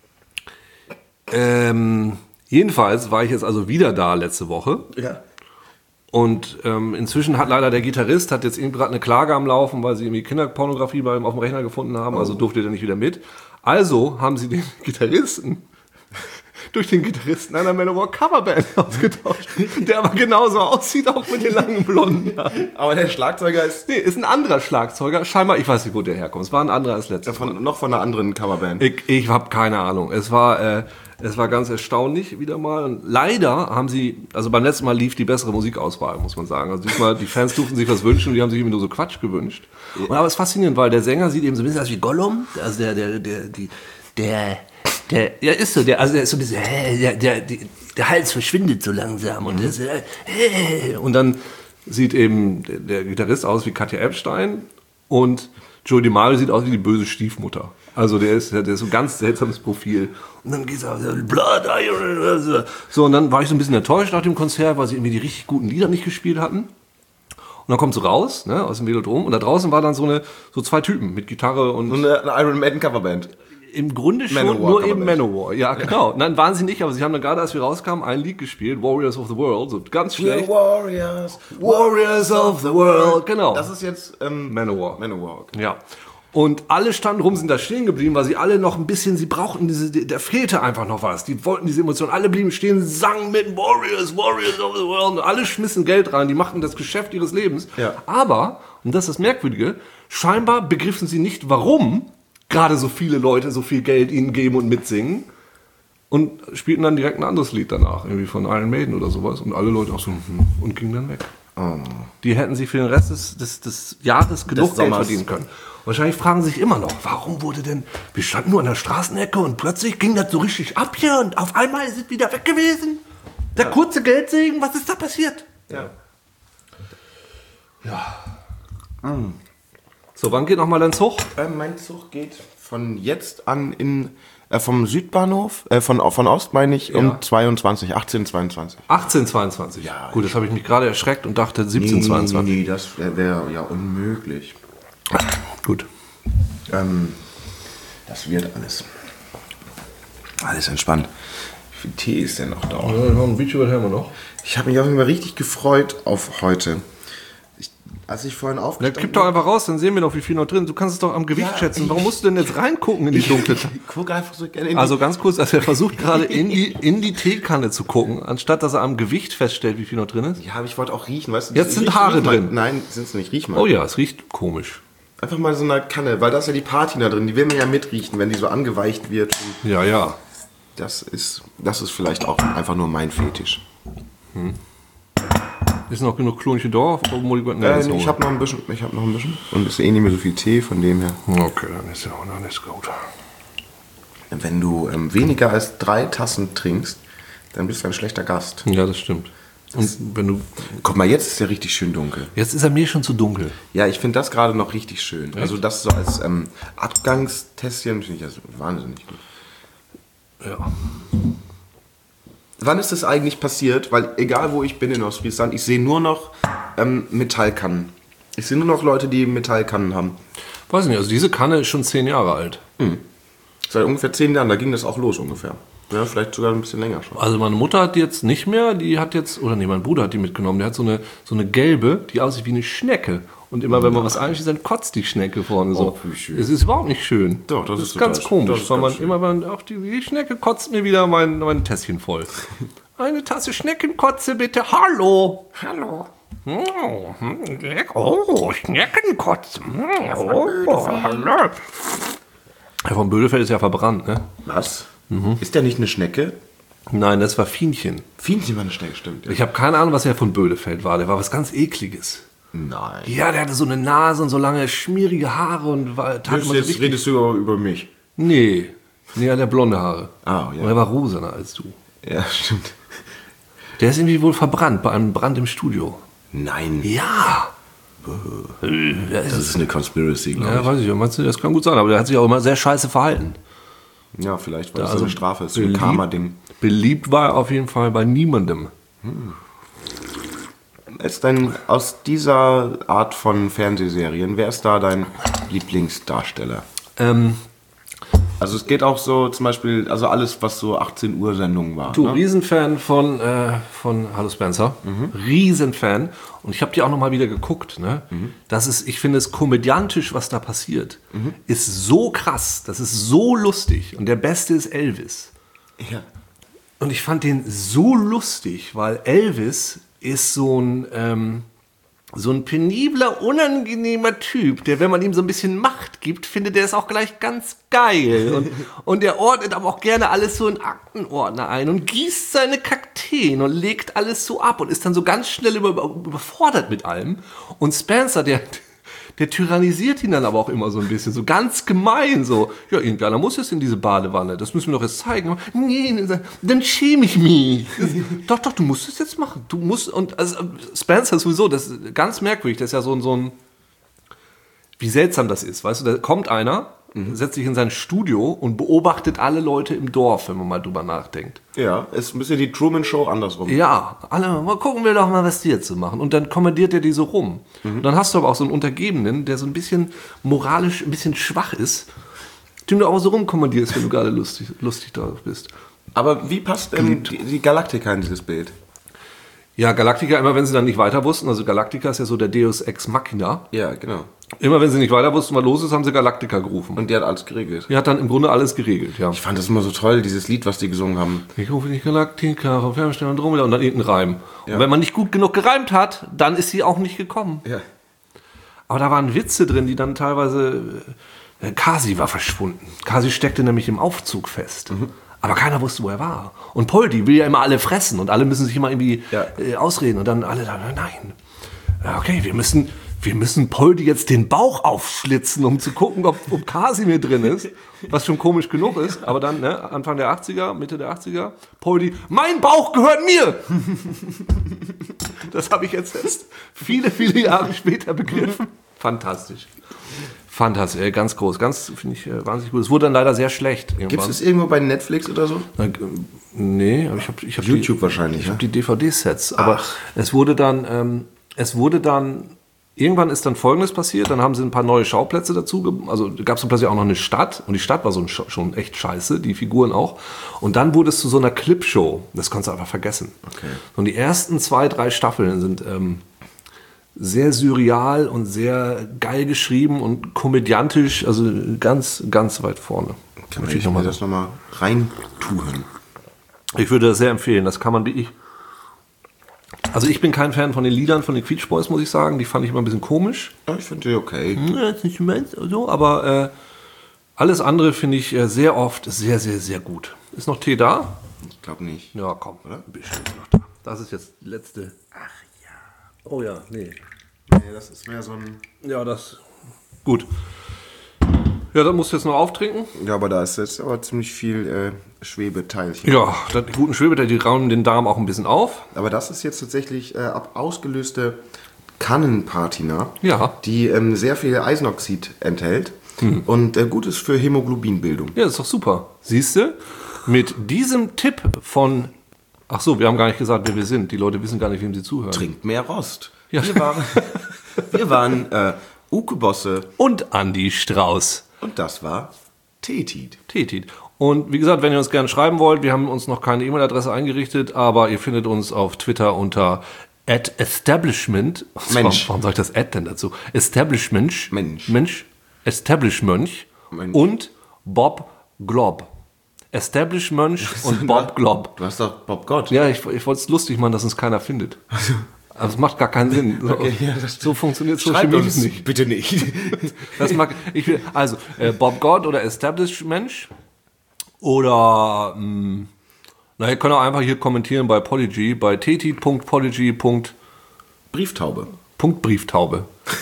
ähm, jedenfalls war ich jetzt also wieder da letzte Woche. Ja. Und ähm, inzwischen hat leider der Gitarrist, hat jetzt gerade eine Klage am Laufen, weil sie irgendwie Kinderpornografie bei ihm auf dem Rechner gefunden haben, also durfte er nicht wieder mit. Also haben sie den Gitarristen durch den Gitarristen einer Manowar Coverband ausgetauscht, der aber genauso aussieht, auch mit den langen blonden Haaren. Aber der Schlagzeuger ist... Nee, ist ein anderer Schlagzeuger. Scheinbar, ich weiß nicht, wo der herkommt. Es war ein anderer als letztes Von, Mal. noch von einer anderen Coverband. Ich, ich habe keine Ahnung. Es war, äh, es war ganz erstaunlich wieder mal. Und leider haben sie, also beim letzten Mal lief die bessere Musikauswahl, muss man sagen. Also diesmal, die Fans durften sich was wünschen und die haben sich irgendwie nur so Quatsch gewünscht. Und aber es ist faszinierend, weil der Sänger sieht eben so ein bisschen aus wie Gollum. Also der, der, der, die, der, der, ja ist so, der, also der ist so ein bisschen, äh, der, der, der, der Hals verschwindet so langsam und, das, äh, und dann sieht eben der, der Gitarrist aus wie Katja Epstein und Joey DiMaggio sieht aus wie die böse Stiefmutter. Also der ist, der ist so ein ganz seltsames Profil. Und dann geht's auch so, Blood Iron. So, und dann war ich so ein bisschen enttäuscht nach dem Konzert, weil sie irgendwie die richtig guten Lieder nicht gespielt hatten. Und dann kommt sie raus, ne, aus dem Velodrom. Und da draußen war dann so eine, so zwei Typen mit Gitarre und. So eine, eine Iron Maiden Coverband. Im Grunde schon, Manowar nur eben Coverband. Manowar. Ja, genau. Nein, waren sie nicht, aber sie haben dann gerade, als wir rauskamen, ein Lied gespielt, Warriors of the World, so ganz schlecht. Warriors. Warriors of the World, genau. Das ist jetzt ähm, Manowar. Manowar, okay. Ja. Und alle standen rum, sind da stehen geblieben, weil sie alle noch ein bisschen, sie brauchten diese, da fehlte einfach noch was. Die wollten diese Emotion. Alle blieben stehen, sangen mit Warriors, Warriors of the World. Und alle schmissen Geld rein, die machten das Geschäft ihres Lebens. Ja. Aber, und das ist das Merkwürdige, scheinbar begriffen sie nicht, warum gerade so viele Leute so viel Geld ihnen geben und mitsingen. Und spielten dann direkt ein anderes Lied danach, irgendwie von Iron Maiden oder sowas. Und alle Leute auch so, hm, und gingen dann weg. Oh. Die hätten sich für den Rest des, des, des Jahres genug Des Geld Sommers. verdienen können. Wahrscheinlich fragen sie sich immer noch, warum wurde denn, wir standen nur an der Straßenecke und plötzlich ging das so richtig ab hier und auf einmal ist es wieder weg gewesen. Der kurze Geldsegen, was ist da passiert? Ja. Ja. So, wann geht nochmal dein Zug? Äh, mein Zug geht von jetzt an in, äh, vom Südbahnhof, äh, von, von Ost meine ich, Ja. um zweiundzwanzig, achtzehn zweiundzwanzig. achtzehn zweiundzwanzig. Ja, Gut, das habe ich mich gerade erschreckt und dachte siebzehn zweiundzwanzig. Nee, nee, das wäre wär ja unmöglich. Gut. Ähm, das wird alles. Alles entspannt. Wie viel Tee ist denn noch da? Ja, noch ein Video haben wir noch. Ich habe mich auf jeden Fall richtig gefreut auf heute. Ich, als ich vorhin Ja, aufgestanden kipp doch einfach raus, dann sehen wir noch, wie viel noch drin. Du kannst es doch am Gewicht Ja, schätzen. ich- Warum musst du denn jetzt reingucken in die dunkle Ich gucke einfach so gerne in Also ganz kurz, also er versucht gerade in die, in die Teekanne zu gucken, anstatt dass er am Gewicht feststellt, wie viel noch drin ist. die. Ja, aber ich wollte auch riechen, weißt du? Jetzt sind riech- Haare riech mal. drin. Nein, sind es nicht. Riech mal. Oh ja, es riecht komisch. Einfach mal so eine Kanne, weil da ist ja die Patina drin. Die will man ja mitriechen, wenn die so angeweicht wird. Und Ja, ja. das ist, das ist vielleicht auch einfach nur mein Fetisch. Ist noch genug Klonchen Dorf? Nee, Äh, ist nee, ich over. habe noch ein bisschen. Ich habe noch ein bisschen. Und es ist eh nicht mehr so viel Tee, von dem her. Okay, dann ist ja auch noch nicht gut. Wenn du ähm, weniger als drei Tassen trinkst, dann bist du ein schlechter Gast. Ja, das stimmt. Und wenn du. Guck mal, jetzt ist er richtig schön dunkel. Jetzt ist er mir schon zu dunkel. Ja, ich finde das gerade noch richtig schön. Also das so als ähm, Abgangstässchen finde ich das wahnsinnig gut. Ja. Wann ist das eigentlich passiert? Weil egal wo ich bin in Ostfriesland, ich sehe nur noch ähm, Metallkannen. Ich sehe nur noch Leute, die Metallkannen haben. Weiß nicht, also diese Kanne ist schon zehn Jahre alt. Seit ungefähr zehn Jahren, da ging das auch los ungefähr. Ja, vielleicht sogar ein bisschen länger schon. Also meine Mutter hat jetzt nicht mehr, die hat jetzt, oder nee, mein Bruder hat die mitgenommen, der hat so eine, so eine gelbe, die aussieht wie eine Schnecke. Und immer wenn man was einschießt, dann kotzt die Schnecke vorne so. Oh, wie schön. Es ist überhaupt nicht schön. Doch, das ist ganz total- komisch. das ist weil man ganz schön. immer, wenn auf die, die Schnecke kotzt mir wieder mein, mein Tässchen voll. Eine Tasse Schneckenkotze bitte. Hallo. Hallo. Oh, oh Schneckenkotze. Oh, hallo. Herr von Bödefeld ist ja verbrannt, ne? Was? Ist der nicht eine Schnecke? Nein, das war Fienchen. Fienchen war eine Schnecke, stimmt. Ja. Ich habe keine Ahnung, was Herr von Bödefeld war. Der war was ganz Ekliges. Nein. Ja, der hatte so eine Nase und so lange schmierige Haare und war, tat Jetzt, immer so jetzt richtig. redest du aber über mich. Nee, nee, der hat blonde Haare. Ah, ja. Und er war rosaner als du. Ja, stimmt. Der ist irgendwie wohl verbrannt bei einem Brand im Studio. Nein. Ja. Äh, Das ist eine Conspiracy, glaube Ja, weiß ich. Meinst du, das kann gut sein, aber der hat sich auch immer sehr scheiße verhalten. ich. Ja, vielleicht, weil das also so eine Strafe ist, so ein beliebt- Karma-Ding. Beliebt war er auf jeden Fall bei niemandem. Ist dein, aus dieser Art von Fernsehserien, wer ist da dein Lieblingsdarsteller? Ähm, Also es geht auch so zum Beispiel, also alles, was so achtzehn Uhr Sendungen war. du, Ne? Riesenfan von, äh, von Hallo Spencer. Riesenfan. Und ich habe die auch noch mal wieder geguckt. Ne? Das ist, ich finde es komödiantisch, was da passiert. Ist so krass. Das ist so lustig. Und der Beste ist Elvis. Ja. Und ich fand den so lustig, weil Elvis ist so ein, ähm, so ein penibler, unangenehmer Typ, der, wenn man ihm so ein bisschen Macht gibt, findet er es auch gleich ganz geil. Und, und der ordnet aber auch gerne alles so in Aktenordner ein und gießt seine Kakteen und legt alles so ab und ist dann so ganz schnell über, überfordert mit allem. Und Spencer, der... Der tyrannisiert ihn dann aber auch immer so ein bisschen, so ganz gemein, so, ja, irgendeiner muss jetzt in diese Badewanne, das müssen wir doch jetzt zeigen. Nee, dann schäme ich mich. Das, doch, doch, du musst es jetzt machen. Du musst, und also Spencer sowieso, das ist ganz merkwürdig, das ist ja so ein, so ein, wie seltsam das ist, weißt du, da kommt einer, mhm. setzt sich in sein Studio und beobachtet alle Leute im Dorf, wenn man mal drüber nachdenkt. Ja, ist ein bisschen die Truman-Show andersrum. Ja, alle, mal gucken wir doch mal, was die jetzt so machen. Und dann kommandiert er die so rum. Mhm. Und dann hast du aber auch so einen Untergebenen, der so ein bisschen moralisch ein bisschen schwach ist, den du auch so rumkommandierst, wenn du gerade lustig, lustig drauf bist. Aber wie passt ähm, die, die Galactica in dieses Bild? Ja, Galactica, immer wenn sie dann nicht weiter wussten, also Galactica ist ja so der Deus Ex Machina. Ja, genau. Immer wenn sie nicht weiter wussten, was los ist, haben sie Galactica gerufen. Und die hat alles geregelt. Die hat dann im Grunde alles geregelt, ja. Ich fand das immer so toll, dieses Lied, was die gesungen haben. Ich rufe nicht Galactica, auf Fernstern und Andromeda und dann irgendein Reim. Ja. Und wenn man nicht gut genug gereimt hat, dann ist sie auch nicht gekommen. Ja. Aber da waren Witze drin, die dann teilweise... Äh, Kasi war verschwunden. Kasi steckte nämlich im Aufzug fest. Mhm. Aber keiner wusste, wo er war. Und Poldi will ja immer alle fressen und alle müssen sich immer irgendwie ja. äh, ausreden. Und dann alle da, nein. Ja, okay, wir müssen, wir müssen Poldi jetzt den Bauch aufschlitzen, um zu gucken, ob, ob Kasimir drin ist. Was schon komisch genug ist. Aber dann, ne, Anfang der achtziger, Mitte der achtziger, Poldi, mein Bauch gehört mir! Das habe ich jetzt erst viele, viele Jahre später begriffen. Fantastisch. Fantastisch, äh, ganz groß, ganz, finde ich, äh, wahnsinnig gut. Es wurde dann leider sehr schlecht. Gibt es das irgendwo bei Netflix oder so? Na, äh, nee, aber ich habe ich hab YouTube die, wahrscheinlich. Ich ja? habe die D V D-Sets. Aber Ach. es wurde dann, ähm, es wurde dann, irgendwann ist dann Folgendes passiert, dann haben sie ein paar neue Schauplätze dazu, also gab es dann plötzlich auch noch eine Stadt und die Stadt war so ein, schon echt scheiße, die Figuren auch. Und dann wurde es zu so einer Clipshow, das konntest du einfach vergessen. Okay. Und die ersten zwei, drei Staffeln sind... Ähm, sehr surreal und sehr geil geschrieben und komödiantisch, also ganz, ganz weit vorne. Kann man ich mir das nochmal reintun? Ich würde das sehr empfehlen, das kann man wie ich. Also ich bin kein Fan von den Liedern von den Beach Boys, muss ich sagen, die fand ich immer ein bisschen komisch. Ja, ich finde die okay. Ja, das ist nicht meins, so, aber äh, alles andere finde ich äh, sehr oft sehr, sehr, sehr gut. Ist noch Tee da? Ich glaube nicht. Ja, komm, oder? Bestimmt noch da. Das ist jetzt die letzte... Ach, oh ja, nee. Nee, das ist mehr so ein... Ja, das... Gut. Ja, dann musst du jetzt noch auftrinken. Ja, aber da ist jetzt aber ziemlich viel äh, Schwebeteilchen. Ja, die guten Schwebeteilchen, die raumen den Darm auch ein bisschen auf. Aber das ist jetzt tatsächlich äh, ab ausgelöste Kannenpatina, ja. die ähm, sehr viel Eisenoxid enthält hm. und äh, gut ist für Hämoglobinbildung. Ja, das ist doch super. Siehst du, mit diesem Tipp von... Ach so, wir haben gar nicht gesagt, wer wir sind. Die Leute wissen gar nicht, wem sie zuhören. Trinkt mehr Rost. Ja. Wir waren, wir waren äh, Uke Bosse und Andi Strauß. Und das war Tetit. Tetit. Und wie gesagt, wenn ihr uns gerne schreiben wollt, wir haben uns noch keine E-Mail-Adresse eingerichtet, aber ihr findet uns auf Twitter unter at establishment. Mensch. Warum sage ich das Ad denn dazu? Establishment. Mensch. Mensch. Establishment. Mensch. Und Bob Glob. Establishment und Bob Glob. Du hast doch Bob Gott. Ja, ich, ich wollte es lustig machen, dass uns keiner findet. Aber es macht gar keinen Sinn. So, okay, ja, das so funktioniert Social Schreibt Media uns nicht. Bitte nicht. Das mag, ich will, also, äh, Bob God oder Establishment oder, mh, na, ihr könnt auch einfach hier kommentieren bei Polygy, bei teti punkt polygy. Brieftaube. Punkt Brieftaube.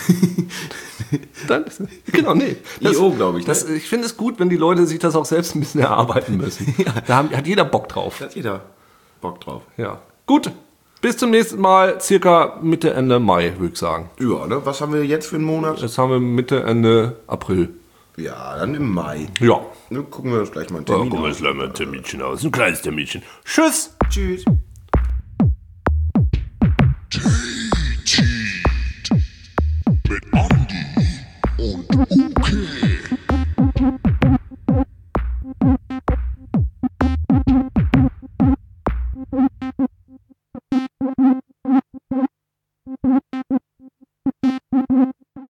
Dann, genau, nee. Das, I O, glaube ich. Ne? Das, ich finde es gut, wenn die Leute sich das auch selbst ein bisschen erarbeiten müssen. Ja. Da haben, hat jeder Bock drauf. Da hat jeder Bock drauf. Ja. Gut. Bis zum nächsten Mal, circa Mitte, Ende Mai, würde ich sagen. Ja, ne? Was haben wir jetzt für einen Monat? Jetzt haben wir Mitte, Ende April. Ja, dann im Mai. Ja. Ne, gucken wir uns gleich mal einen Ja, Termin gucken wir uns gleich mal ein Terminchen aus. Ein kleines Terminchen. Tschüss. Tschüss.